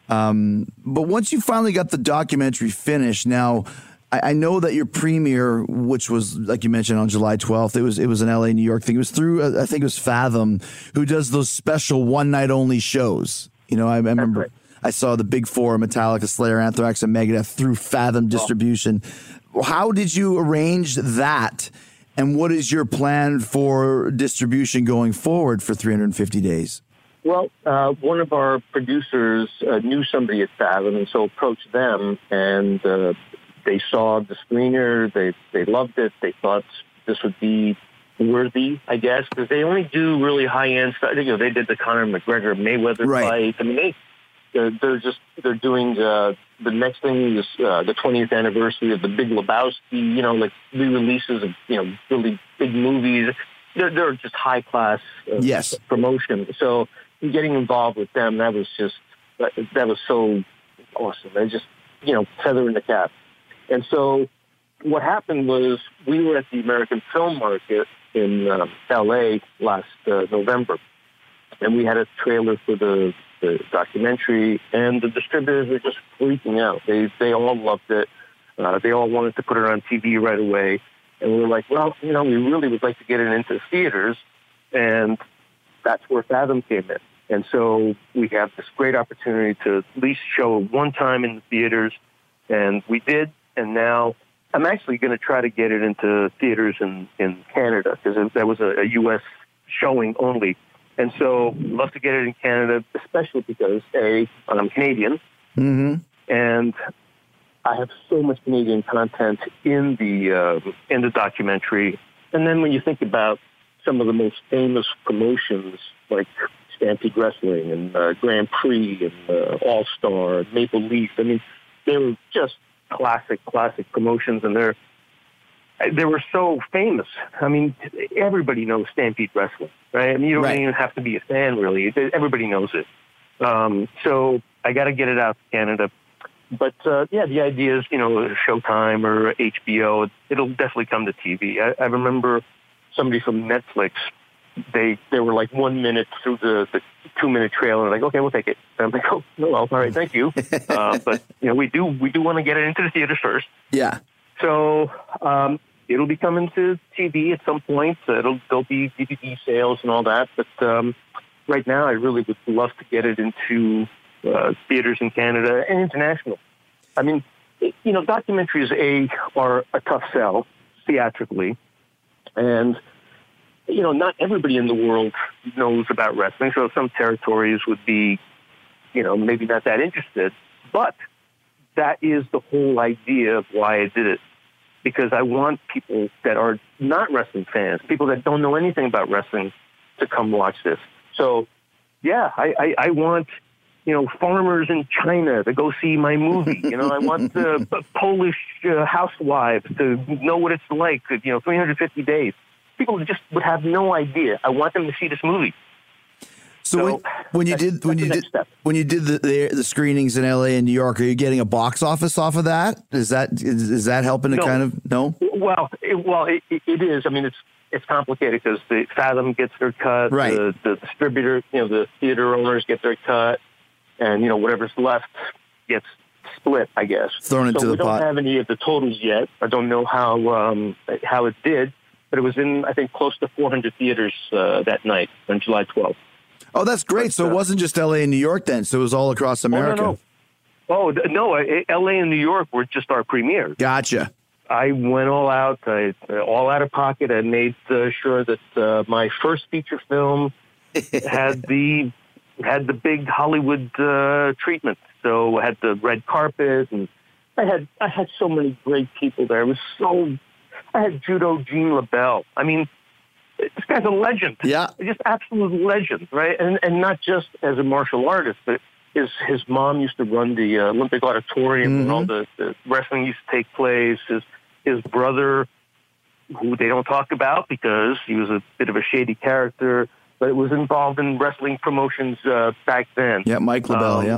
S6: Um, but once you finally got the documentary finished, now I, I know that your premiere, which was, like you mentioned, on July twelfth, it was it was an L A, New York thing. It was through, uh, I think it was Fathom, who does those special one night only shows. You know, I, I remember
S5: right.
S6: I saw the big four, Metallica, Slayer, Anthrax, and Megadeth through Fathom distribution. Oh. How did you arrange that? And what is your plan for distribution going forward for three hundred fifty days?
S5: Well, uh, one of our producers uh, knew somebody at Fathom, and so approached them, and uh, they saw the screener. They they loved it. They thought this would be worthy, I guess, because they only do really high-end stuff. You know, they did the Conor McGregor Mayweather
S6: right.
S5: fight. I mean, they they're, they're just they're doing uh, the next thing is uh, the twentieth anniversary of the Big Lebowski. You know, like re-releases of you know really big movies. They're, they're just high-class uh,
S6: yes.
S5: promotion. So getting involved with them, that was just that, that was so awesome. They just you know feather in the cap. And so what happened was we were at the American Film Market in uh, L A last uh, November, and we had a trailer for the, the documentary, and the distributors were just freaking out. They they all loved it. Uh, they all wanted to put it on T V right away, and we were like, well, you know, we really would like to get it into theaters, and that's where Fathom came in. And so we have this great opportunity to at least show it one time in the theaters, and we did, and now I'm actually going to try to get it into theaters in, in Canada because that was a, a U S showing only. And so I'd love to get it in Canada, especially because, A, I'm Canadian,
S6: Mm-hmm.
S5: and I have so much Canadian content in the uh, in the documentary. And then when you think about some of the most famous promotions, like Stampede Wrestling and uh, Grand Prix and uh, All-Star, and Maple Leaf, I mean, they were just classic, classic promotions, and they're they were so famous. I mean, everybody knows Stampede Wrestling, right? I mean, you don't
S6: Right.
S5: even have to be a fan, really. Everybody knows it. Um, so I got to get it out to Canada. But, uh, yeah, the idea is, you know, Showtime or H B O, it'll definitely come to T V. I, I remember somebody from Netflix, they they were like one minute through the, the two-minute trailer, and like, okay, we'll take it. And I'm like, oh, no, well, all right, thank you. uh, but, you know, we do we do want to get it into the theaters first.
S6: Yeah.
S5: So um, it'll be coming to T V at some point. Uh, it'll there'll be D V D sales and all that. But um, right now, I really would love to get it into uh, theaters in Canada and international. I mean, it, you know, documentaries a are a tough sell theatrically, and you know, not everybody in the world knows about wrestling. So some territories would be, you know, maybe not that interested. But that is the whole idea of why I did it. Because I want people that are not wrestling fans, people that don't know anything about wrestling, to come watch this. So, yeah, I, I, I want, you know, farmers in China to go see my movie. You know, I want the Polish uh, housewives to know what it's like, you know, three hundred fifty days. People just would have no idea. I want them to see this movie.
S6: So,
S5: So
S6: when, when you
S5: that's-
S6: did when
S5: that's
S6: you
S5: the
S6: did
S5: next step.
S6: when you did the, the the screenings in L A and New York, are you getting a box office off of that? Is that is, is that helping to
S5: No.
S6: kind of no?
S5: Well, it, well, it, it is. I mean, it's it's complicated because the Fathom gets their cut,
S6: Right.
S5: the, the distributor, you know, the theater owners get their cut, and you know whatever's left gets split, I guess.
S6: Thrown into
S5: so
S6: the
S5: we don't
S6: pot.
S5: have any of the totals yet. I don't know how um, how it did, but it was in I think close to four hundred theaters uh, that night on July twelfth.
S6: Oh, that's great. So it wasn't just L A and New York then. So it was all across America.
S5: Oh, no, no. Oh, no, L A and New York were just our premiere.
S6: Gotcha.
S5: I went all out, I, all out of pocket. I made uh, sure that uh, my first feature film had the had the big Hollywood uh, treatment. So I had the red carpet, and I had I had so many great people there. It was so. I had judo Gene LaBelle. I mean, this guy's a legend.
S6: Yeah.
S5: Just absolute legend, right? And and not just as a martial artist, but his his mom used to run the uh, Olympic Auditorium
S6: Mm-hmm.
S5: where all the, the wrestling used to take place. His his brother, who they don't talk about because he was a bit of a shady character, but it was involved in wrestling promotions uh, back then.
S6: Yeah, Mike LaBelle.
S5: Um,
S6: yeah.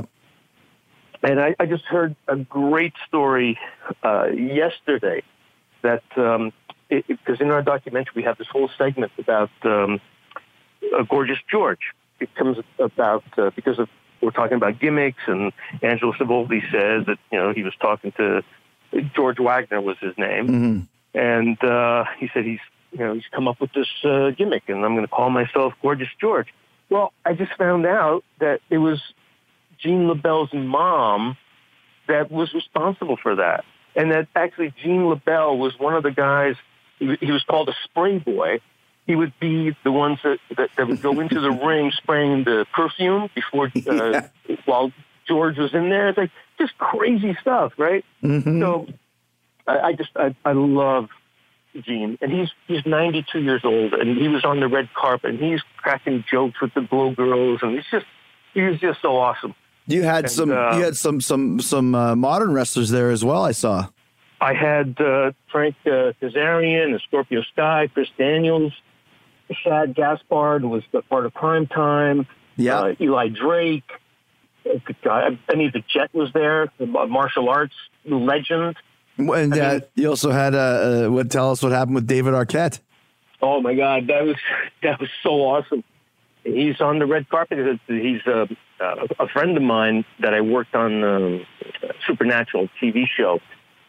S5: And I, I just heard a great story uh, yesterday that, um, because in our documentary we have this whole segment about um, uh, Gorgeous George. It comes about uh, because of we're talking about gimmicks, and Angelo Savoldi says that you know he was talking to George Wagner was his name,
S6: Mm-hmm.
S5: and uh, he said he's you know he's come up with this uh, gimmick, and I'm going to call myself Gorgeous George. Well, I just found out that it was Gene LaBelle's mom that was responsible for that. And that actually Gene LaBelle was one of the guys, he, he was called a spray boy. He would be the ones that, that, that would go into the ring spraying the perfume before, uh,
S6: Yeah.
S5: while George was in there. It's like just crazy stuff, right?
S6: Mm-hmm.
S5: So I, I just, I, I love Gene. And he's he's ninety-two years old, and he was on the red carpet, and he's cracking jokes with the Glow Girls, and he's just, he was just so awesome.
S6: You had
S5: And,
S6: some.
S5: uh,
S6: you had some some some uh, modern wrestlers there as well. I saw.
S5: I had uh, Frank uh, Kazarian and Scorpio Sky, Chris Daniels, Shad Gaspard was the part of Prime Time.
S6: Yeah.
S5: Uh, Eli Drake. Uh, God, I mean, the Jet was there, the martial arts legend.
S6: And
S5: I
S6: uh,
S5: mean-
S6: you also had. Uh, uh, what tell us what happened with David Arquette?
S5: Oh my God, that was that was so awesome. He's on the red carpet. He's a, a friend of mine that I worked on um, Supernatural T V show.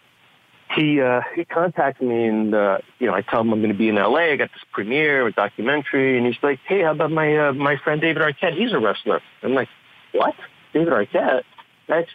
S5: He uh, he contacted me, and uh, you know I tell him I'm going to be in L A. I got this premiere, a documentary, and he's like, "Hey, how about my uh, my friend David Arquette? He's a wrestler." I'm like, "What? David Arquette?" Actually,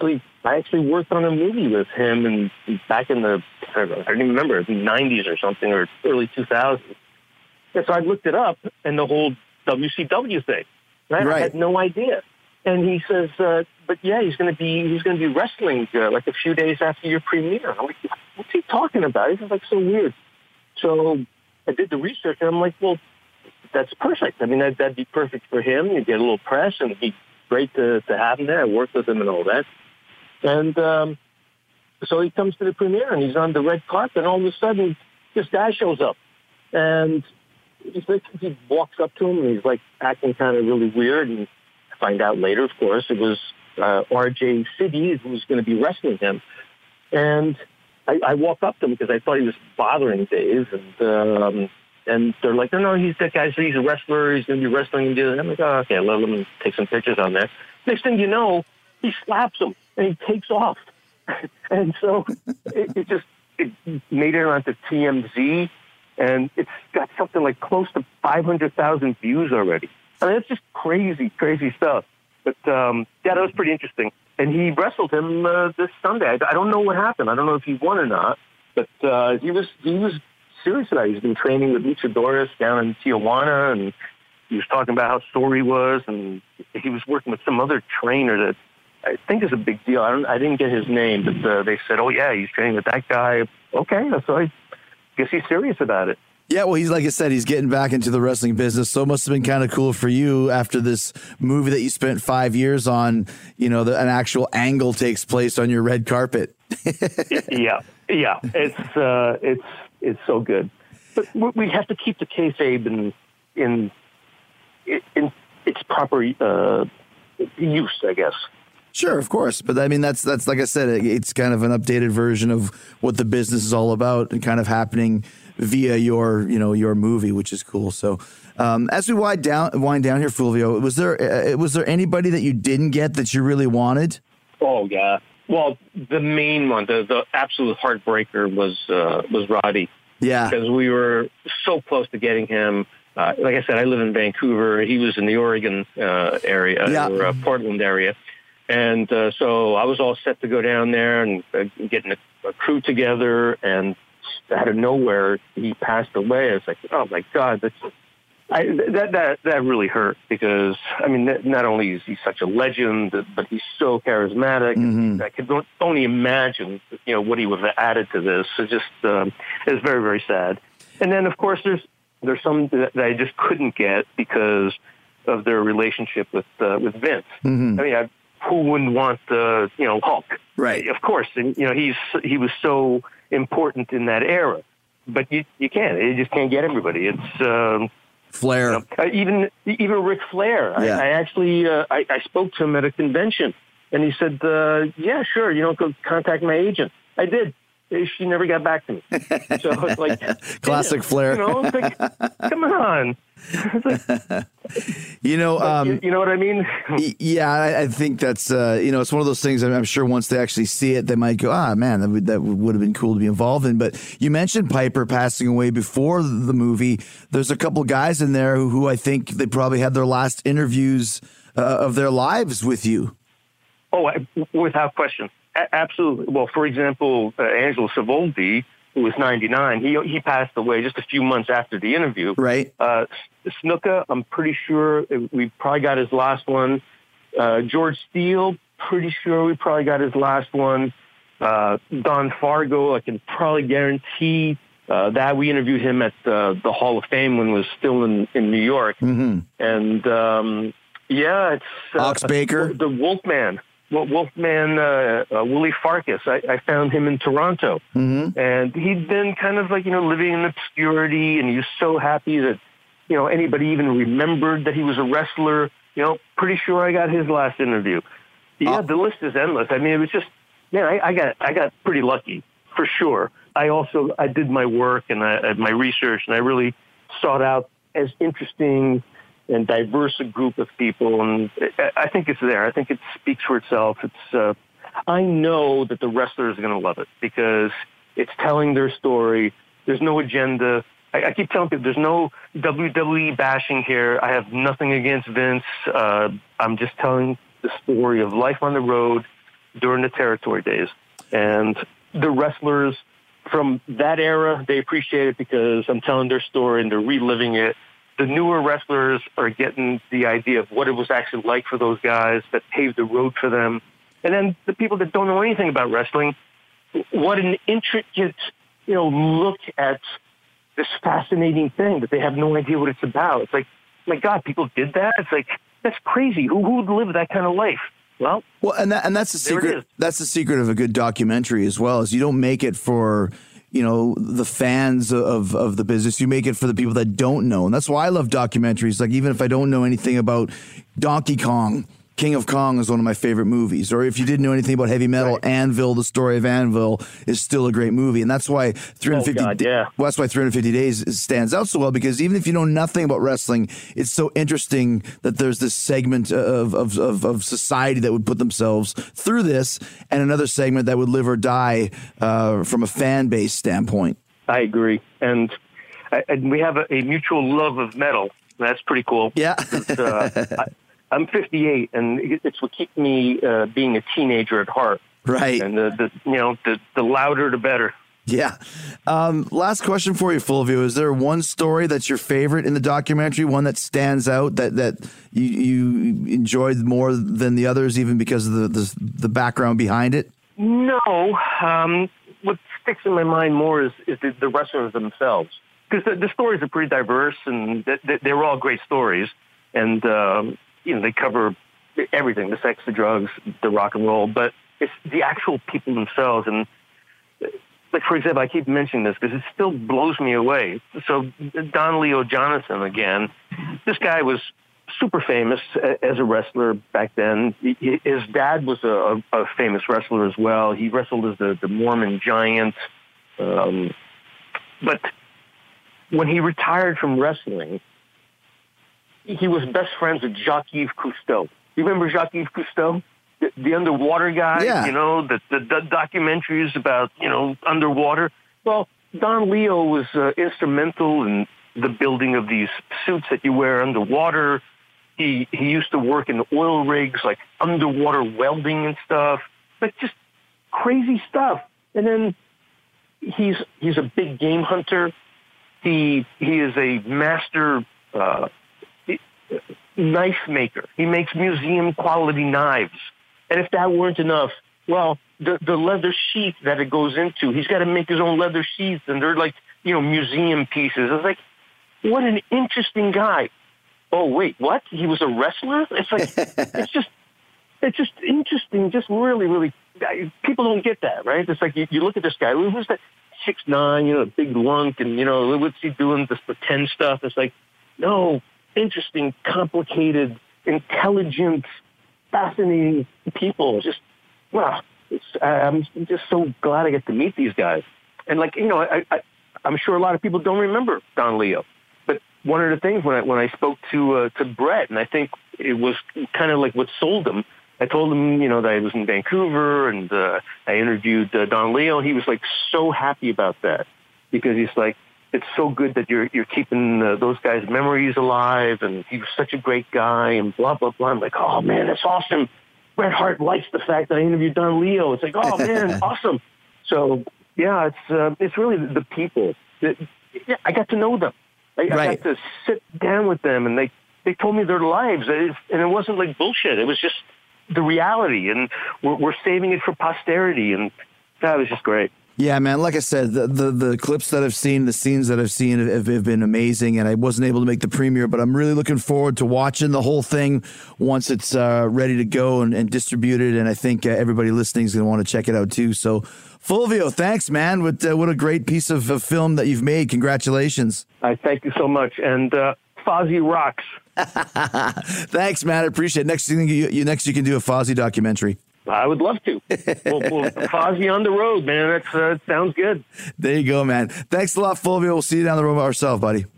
S5: I actually worked on a movie with him and back in the, I don't, know, I don't even remember, the nineties or something, or early two thousands. And so I looked it up, and the whole W C W thing. Right?
S6: Right.
S5: I had no idea. And he says, uh, but yeah, he's going to be he's going to be wrestling uh, like a few days after your premiere. I'm like, what's he talking about? This is like so weird. So I did the research, and I'm like, well, that's perfect. I mean, that, that'd be perfect for him. You get a little press, and it'd be great to, to have him there. I worked with him and all that. And um, so he comes to the premiere, and he's on the red carpet, and all of a sudden, this guy shows up. And he's like, he walks up to him, and he's like acting kind of really weird. And I find out later, of course, it was uh, R J City who was going to be wrestling him. And I, I walk up to him because I thought he was bothering Dave. And um, and they're like, no, no, he's that guy. So he's a wrestler. He's going to be wrestling. And I'm like, oh, okay, let him take some pictures on there. Next thing you know, he slaps him, and he takes off. And so it, it just it made it onto T M Z. And it's got something like close to five hundred thousand views already. I mean, it's just crazy, crazy stuff. But, um, yeah, that was pretty interesting. And he wrestled him uh, this Sunday. I, I don't know what happened. I don't know if he won or not. But uh, he was he was serious about it. He's been training with Luchadores down in Tijuana, and he was talking about how sore he was. And he was working with some other trainer that I think is a big deal. I, don't, I didn't get his name, but uh, they said, oh, yeah, he's training with that guy. Okay, so I guess he's serious about it.
S6: Yeah, well, he's like I said, he's getting back into the wrestling business. So it must have been kind of cool for you after this movie that you spent five years on. You know, the, an actual angle takes place on your red carpet.
S5: yeah, yeah, it's uh, it's it's so good, but we have to keep the kayfabe in in in its proper uh, use, I guess.
S6: Sure, of course. But I mean, that's that's like I said, it's kind of an updated version of what the business is all about and kind of happening via your, you know, your movie, which is cool. So um, as we wind down, wind down here, Fulvio, was there uh, was there anybody that you didn't get that you really wanted?
S5: Oh, yeah. Well, the main one, the, the absolute heartbreaker was uh, was Roddy.
S6: Yeah.
S5: Because we were so close to getting him. Uh, like I said, I live in Vancouver. He was in the Oregon uh, area,
S6: yeah.
S5: or uh, Portland area. And uh, so I was all set to go down there and uh, getting a, a crew together. And out of nowhere, he passed away. I was like, oh, my God, that's, I, that, that, that really hurt because, I mean, not only is he such a legend, but he's so charismatic.
S6: Mm-hmm.
S5: I could only imagine, you know, what he would have added to this. It just, um, it was very, very sad. And then, of course, there's there's some that I just couldn't get because of their relationship with uh, with Vince.
S6: Mm-hmm.
S5: I mean, I, who wouldn't want the, you know, Hulk?
S6: Right.
S5: Of course. And, you know, he's he was so important in that era. But you you can't. You just can't get everybody. It's um,
S6: Flair.
S5: You know, uh, even even Ric Flair.
S6: Yeah.
S5: I, I actually uh, I, I spoke to him at a convention, and he said, uh, "Yeah, sure. You know, go contact my agent." I did. She never got back to me. So it's like
S6: classic
S5: yeah,
S6: Flair.
S5: You know, it's like, come on. Like,
S6: you know, um,
S5: you, you know what I mean?
S6: Yeah, I, I think that's uh, you know, it's one of those things. I'm, I'm sure once they actually see it, they might go, "Ah, man, that would, that would have been cool to be involved in." But you mentioned Piper passing away before the movie. There's a couple guys in there who, who I think they probably had their last interviews uh, of their lives with you.
S5: Oh, I, without question. A- absolutely. Well, for example, uh, Angelo Savoldi, who was ninety-nine, he he passed away just a few months after the interview.
S6: Right.
S5: Uh, Snuka, I'm pretty sure we probably got his last one. Uh, George Steele, pretty sure we probably got his last one. Uh, Don Fargo, I can probably guarantee uh, that we interviewed him at uh, the Hall of Fame when he was still in, in New York.
S6: Mm-hmm.
S5: And, um, yeah, it's... Uh,
S6: Ox Baker.
S5: The Wolfman. Well, Wolfman, uh, uh, Willie Farkas, I, I found him in Toronto.
S6: Mm-hmm.
S5: And he'd been kind of like, you know, living in obscurity, and he was so happy that, you know, anybody even remembered that he was a wrestler. You know, pretty sure I got his last interview. Yeah,
S6: Oh.
S5: the list is endless. I mean, it was just, man, I, I got I got pretty lucky, for sure. I also, I did my work and I, my research, and I really sought out as interesting and diverse a group of people, and I think it's there. I think it speaks for itself. It's. Uh, I know that the wrestlers are going to love it because it's telling their story. There's no agenda. I, I keep telling people there's no W W E bashing here. I have nothing against Vince. Uh, I'm just telling the story of life on the road during the territory days. And the wrestlers from that era, they appreciate it because I'm telling their story and they're reliving it. The newer wrestlers are getting the idea of what it was actually like for those guys that paved the road for them. And then the people that don't know anything about wrestling, what an intricate, you know, look at this fascinating thing that they have no idea what it's about. It's like, my God, people did that? It's like, that's crazy. Who, who would live that kind of life? Well,
S6: well, and that, and that's the secret. That's the secret of a good documentary as well. Is you don't make it for, you know, the fans of of the business. You make it for the people that don't know, and that's why I love documentaries. Like, even if I don't know anything about Donkey Kong, King of Kong is one of my favorite movies. Or if you didn't know anything about heavy metal, right. Anvil, the story of Anvil is still a great movie. And that's why three hundred fifty
S5: oh God, yeah.
S6: well, that's why three hundred fifty days stands out so well, because even if you know nothing about wrestling, it's so interesting that there's this segment of, of, of, of society that would put themselves through this, and another segment that would live or die uh, from a fan base standpoint.
S5: I agree. And, and we have a, a mutual love of metal. That's pretty cool.
S6: Yeah.
S5: uh, I, I'm fifty-eight, and it's what keeps me uh, being a teenager at heart.
S6: Right.
S5: And the, the you know the the louder the better.
S6: Yeah. Um, last question for you, Fulvio. Is there one story that's your favorite in the documentary? One that stands out that that you, you enjoyed more than the others, even because of the the, the background behind it?
S5: No. Um, what sticks in my mind more is is the, the wrestlers themselves, because the, the stories are pretty diverse, and th- th- they're all great stories, and. Um, You know, they cover everything, the sex, the drugs, the rock and roll, but it's the actual people themselves. And, like, for example, I keep mentioning this because it still blows me away. So Don Leo Jonathan, again, this guy was super famous as a wrestler back then. His dad was a, a famous wrestler as well. He wrestled as the, the Mormon Giant. Um, but when he retired from wrestling, he was best friends with Jacques-Yves Cousteau. You remember Jacques-Yves Cousteau? The, the underwater guy,
S6: yeah.
S5: you know, the, the, the documentaries about, you know, underwater. Well, Don Leo was uh, instrumental in the building of these suits that you wear underwater. He he used to work in the oil rigs, like underwater welding and stuff. Like, just crazy stuff. And then he's he's a big game hunter. He he is a master uh knife maker. He makes museum quality knives. And if that weren't enough, well, the, the leather sheath that it goes into, he's got to make his own leather sheaths, and they're like, you know, museum pieces. I was like, what an interesting guy. Oh, wait, what? He was a wrestler? It's like, it's just, it's just interesting. Just really, really, people don't get that, right? It's like, you, you look at this guy, who's that six nine, you know, big lunk, and, you know, what's he doing, this pretend stuff? It's like, no, interesting, complicated, intelligent, fascinating people. Just, wow. It's, I'm just so glad I get to meet these guys. And, like, you know, I, I, I'm sure a lot of people don't remember Don Leo. But one of the things when I, when I spoke to uh, to Brett, and I think it was kind of like what sold him, I told him, you know, that I was in Vancouver, and uh, I interviewed uh, Don Leo, and he was, like, so happy about that, because he's like, it's so good that you're you're keeping uh, those guys' memories alive, and he was such a great guy, and blah, blah, blah. I'm like, oh, man, that's awesome. Bret Hart likes the fact that I interviewed Don Leo. It's like, oh, man, awesome. So, yeah, it's uh, it's really the people. That, yeah, I got to know them. I, right. I got to sit down with them, and they, they told me their lives, and it wasn't like bullshit. It was just the reality, and we're, we're saving it for posterity, and that was just great.
S6: Yeah, man. Like I said, the, the the clips that I've seen, the scenes that I've seen have, have been amazing, and I wasn't able to make the premiere, but I'm really looking forward to watching the whole thing once it's uh, ready to go and, and distributed, and I think uh, everybody listening is going to want to check it out too. So, Fulvio, thanks, man. What, uh, what a great piece of, of film that you've made. Congratulations.
S5: I thank you so much, and uh, Fozzy rocks.
S6: Thanks, man. I appreciate it. Next thing you, you next you can do a Fozzy documentary.
S5: I would love to. We'll, we'll Fozzy on the road, man. That uh, sounds good.
S6: There you go, man. Thanks a lot, Fulvio. We'll see you down the road ourselves, buddy.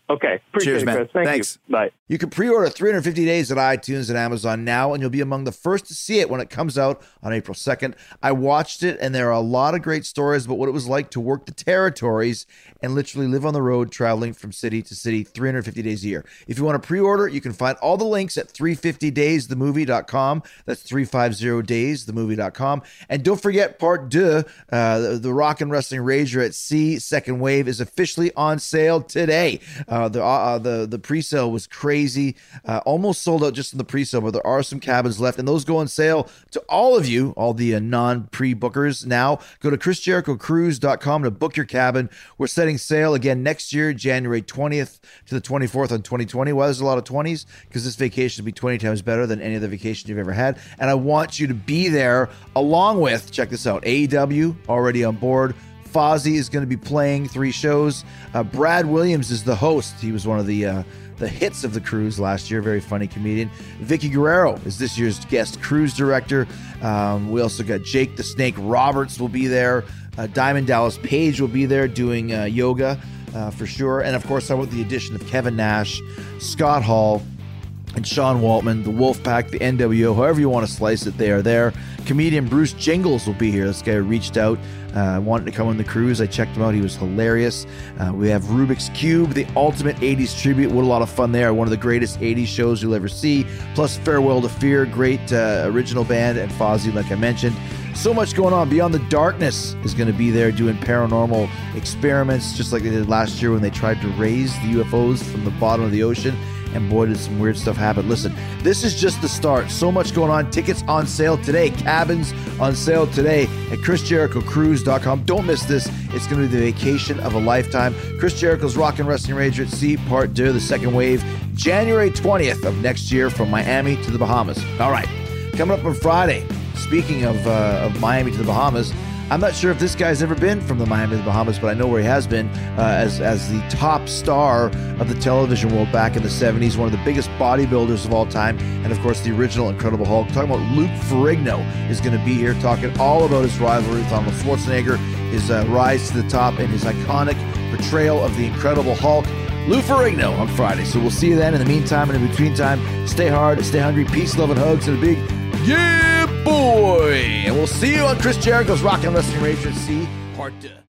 S5: Okay. Appreciate
S6: Cheers,
S5: it,
S6: man.
S5: Chris. Thank
S6: Thanks.
S5: you. Bye.
S4: You can pre-order three hundred fifty Days at iTunes and Amazon now, and you'll be among the first to see it when it comes out on April second. I watched it, and there are a lot of great stories about what it was like to work the territories and literally live on the road, traveling from city to city three hundred fifty days a year. If you want to pre-order, you can find all the links at three fifty days the movie dot com. That's three fifty days the movie dot com. And don't forget, part deux, uh, the, the Rock and Wrestling Rager at Sea Second Wave is officially on sale today. Uh, the, uh, the, the pre-sale was crazy. Uh, almost sold out just in the pre-sale, but there are some cabins left, and those go on sale to all of you, all the uh, non-pre-bookers now. Go to chris jericho cruise dot com to book your cabin. We're setting sail again next year, January twentieth to the twenty-fourth on twenty twenty. Why there's a lot of twenties? Because this vacation will be twenty times better than any other vacation you've ever had, and I want you to be there along with, check this out, A E W already on board. Fozzy is going to be playing three shows. Uh, Brad Williams is the host. He was one of the uh, the hits of the cruise last year. Very funny comedian. Vicky Guerrero is this year's guest cruise director. Um, we also got Jake the Snake Roberts will be there. Uh, Diamond Dallas Page will be there doing uh, yoga uh, for sure. And of course, I want the addition of Kevin Nash, Scott Hall, and Sean Waltman, the Wolfpack, the N W O, however you want to slice it, they are there. Comedian Bruce Jingles will be here. This guy reached out, uh, wanted to come on the cruise. I checked him out. He was hilarious. Uh, we have Rubik's Cube, the ultimate eighties tribute. What a lot of fun there. One of the greatest eighties shows you'll ever see. Plus Farewell to Fear, great uh, original band, and Fozzy, like I mentioned. So much going on. Beyond the Darkness is going to be there doing paranormal experiments, just like they did last year when they tried to raise the U F Os from the bottom of the ocean. And boy, did some weird stuff happen. Listen, this is just the start. So much going on. Tickets on sale today. Cabins on sale today at chris jericho cruise dot com. Don't miss this. It's going to be the vacation of a lifetime. Chris Jericho's Rock and Wrestling Rager at Sea, part two, the second wave, January twentieth of next year from Miami to the Bahamas. All right, coming up on Friday, speaking of, uh, of Miami to the Bahamas, I'm not sure if this guy's ever been from the Miami to the Bahamas, but I know where he has been uh, as as the top star of the television world back in the seventies, one of the biggest bodybuilders of all time, and of course the original Incredible Hulk. Talking about Luke Ferrigno is going to be here, talking all about his rivalry with Arnold Schwarzenegger, his uh, rise to the top, and his iconic portrayal of the Incredible Hulk. Lou Ferrigno on Friday. So we'll see you then. In the meantime and in between time, stay hard, stay hungry, peace, love, and hugs, and a big yeah, boy! And we'll see you on Chris Jericho's Rock and Wrestling Rager at Sea, part two.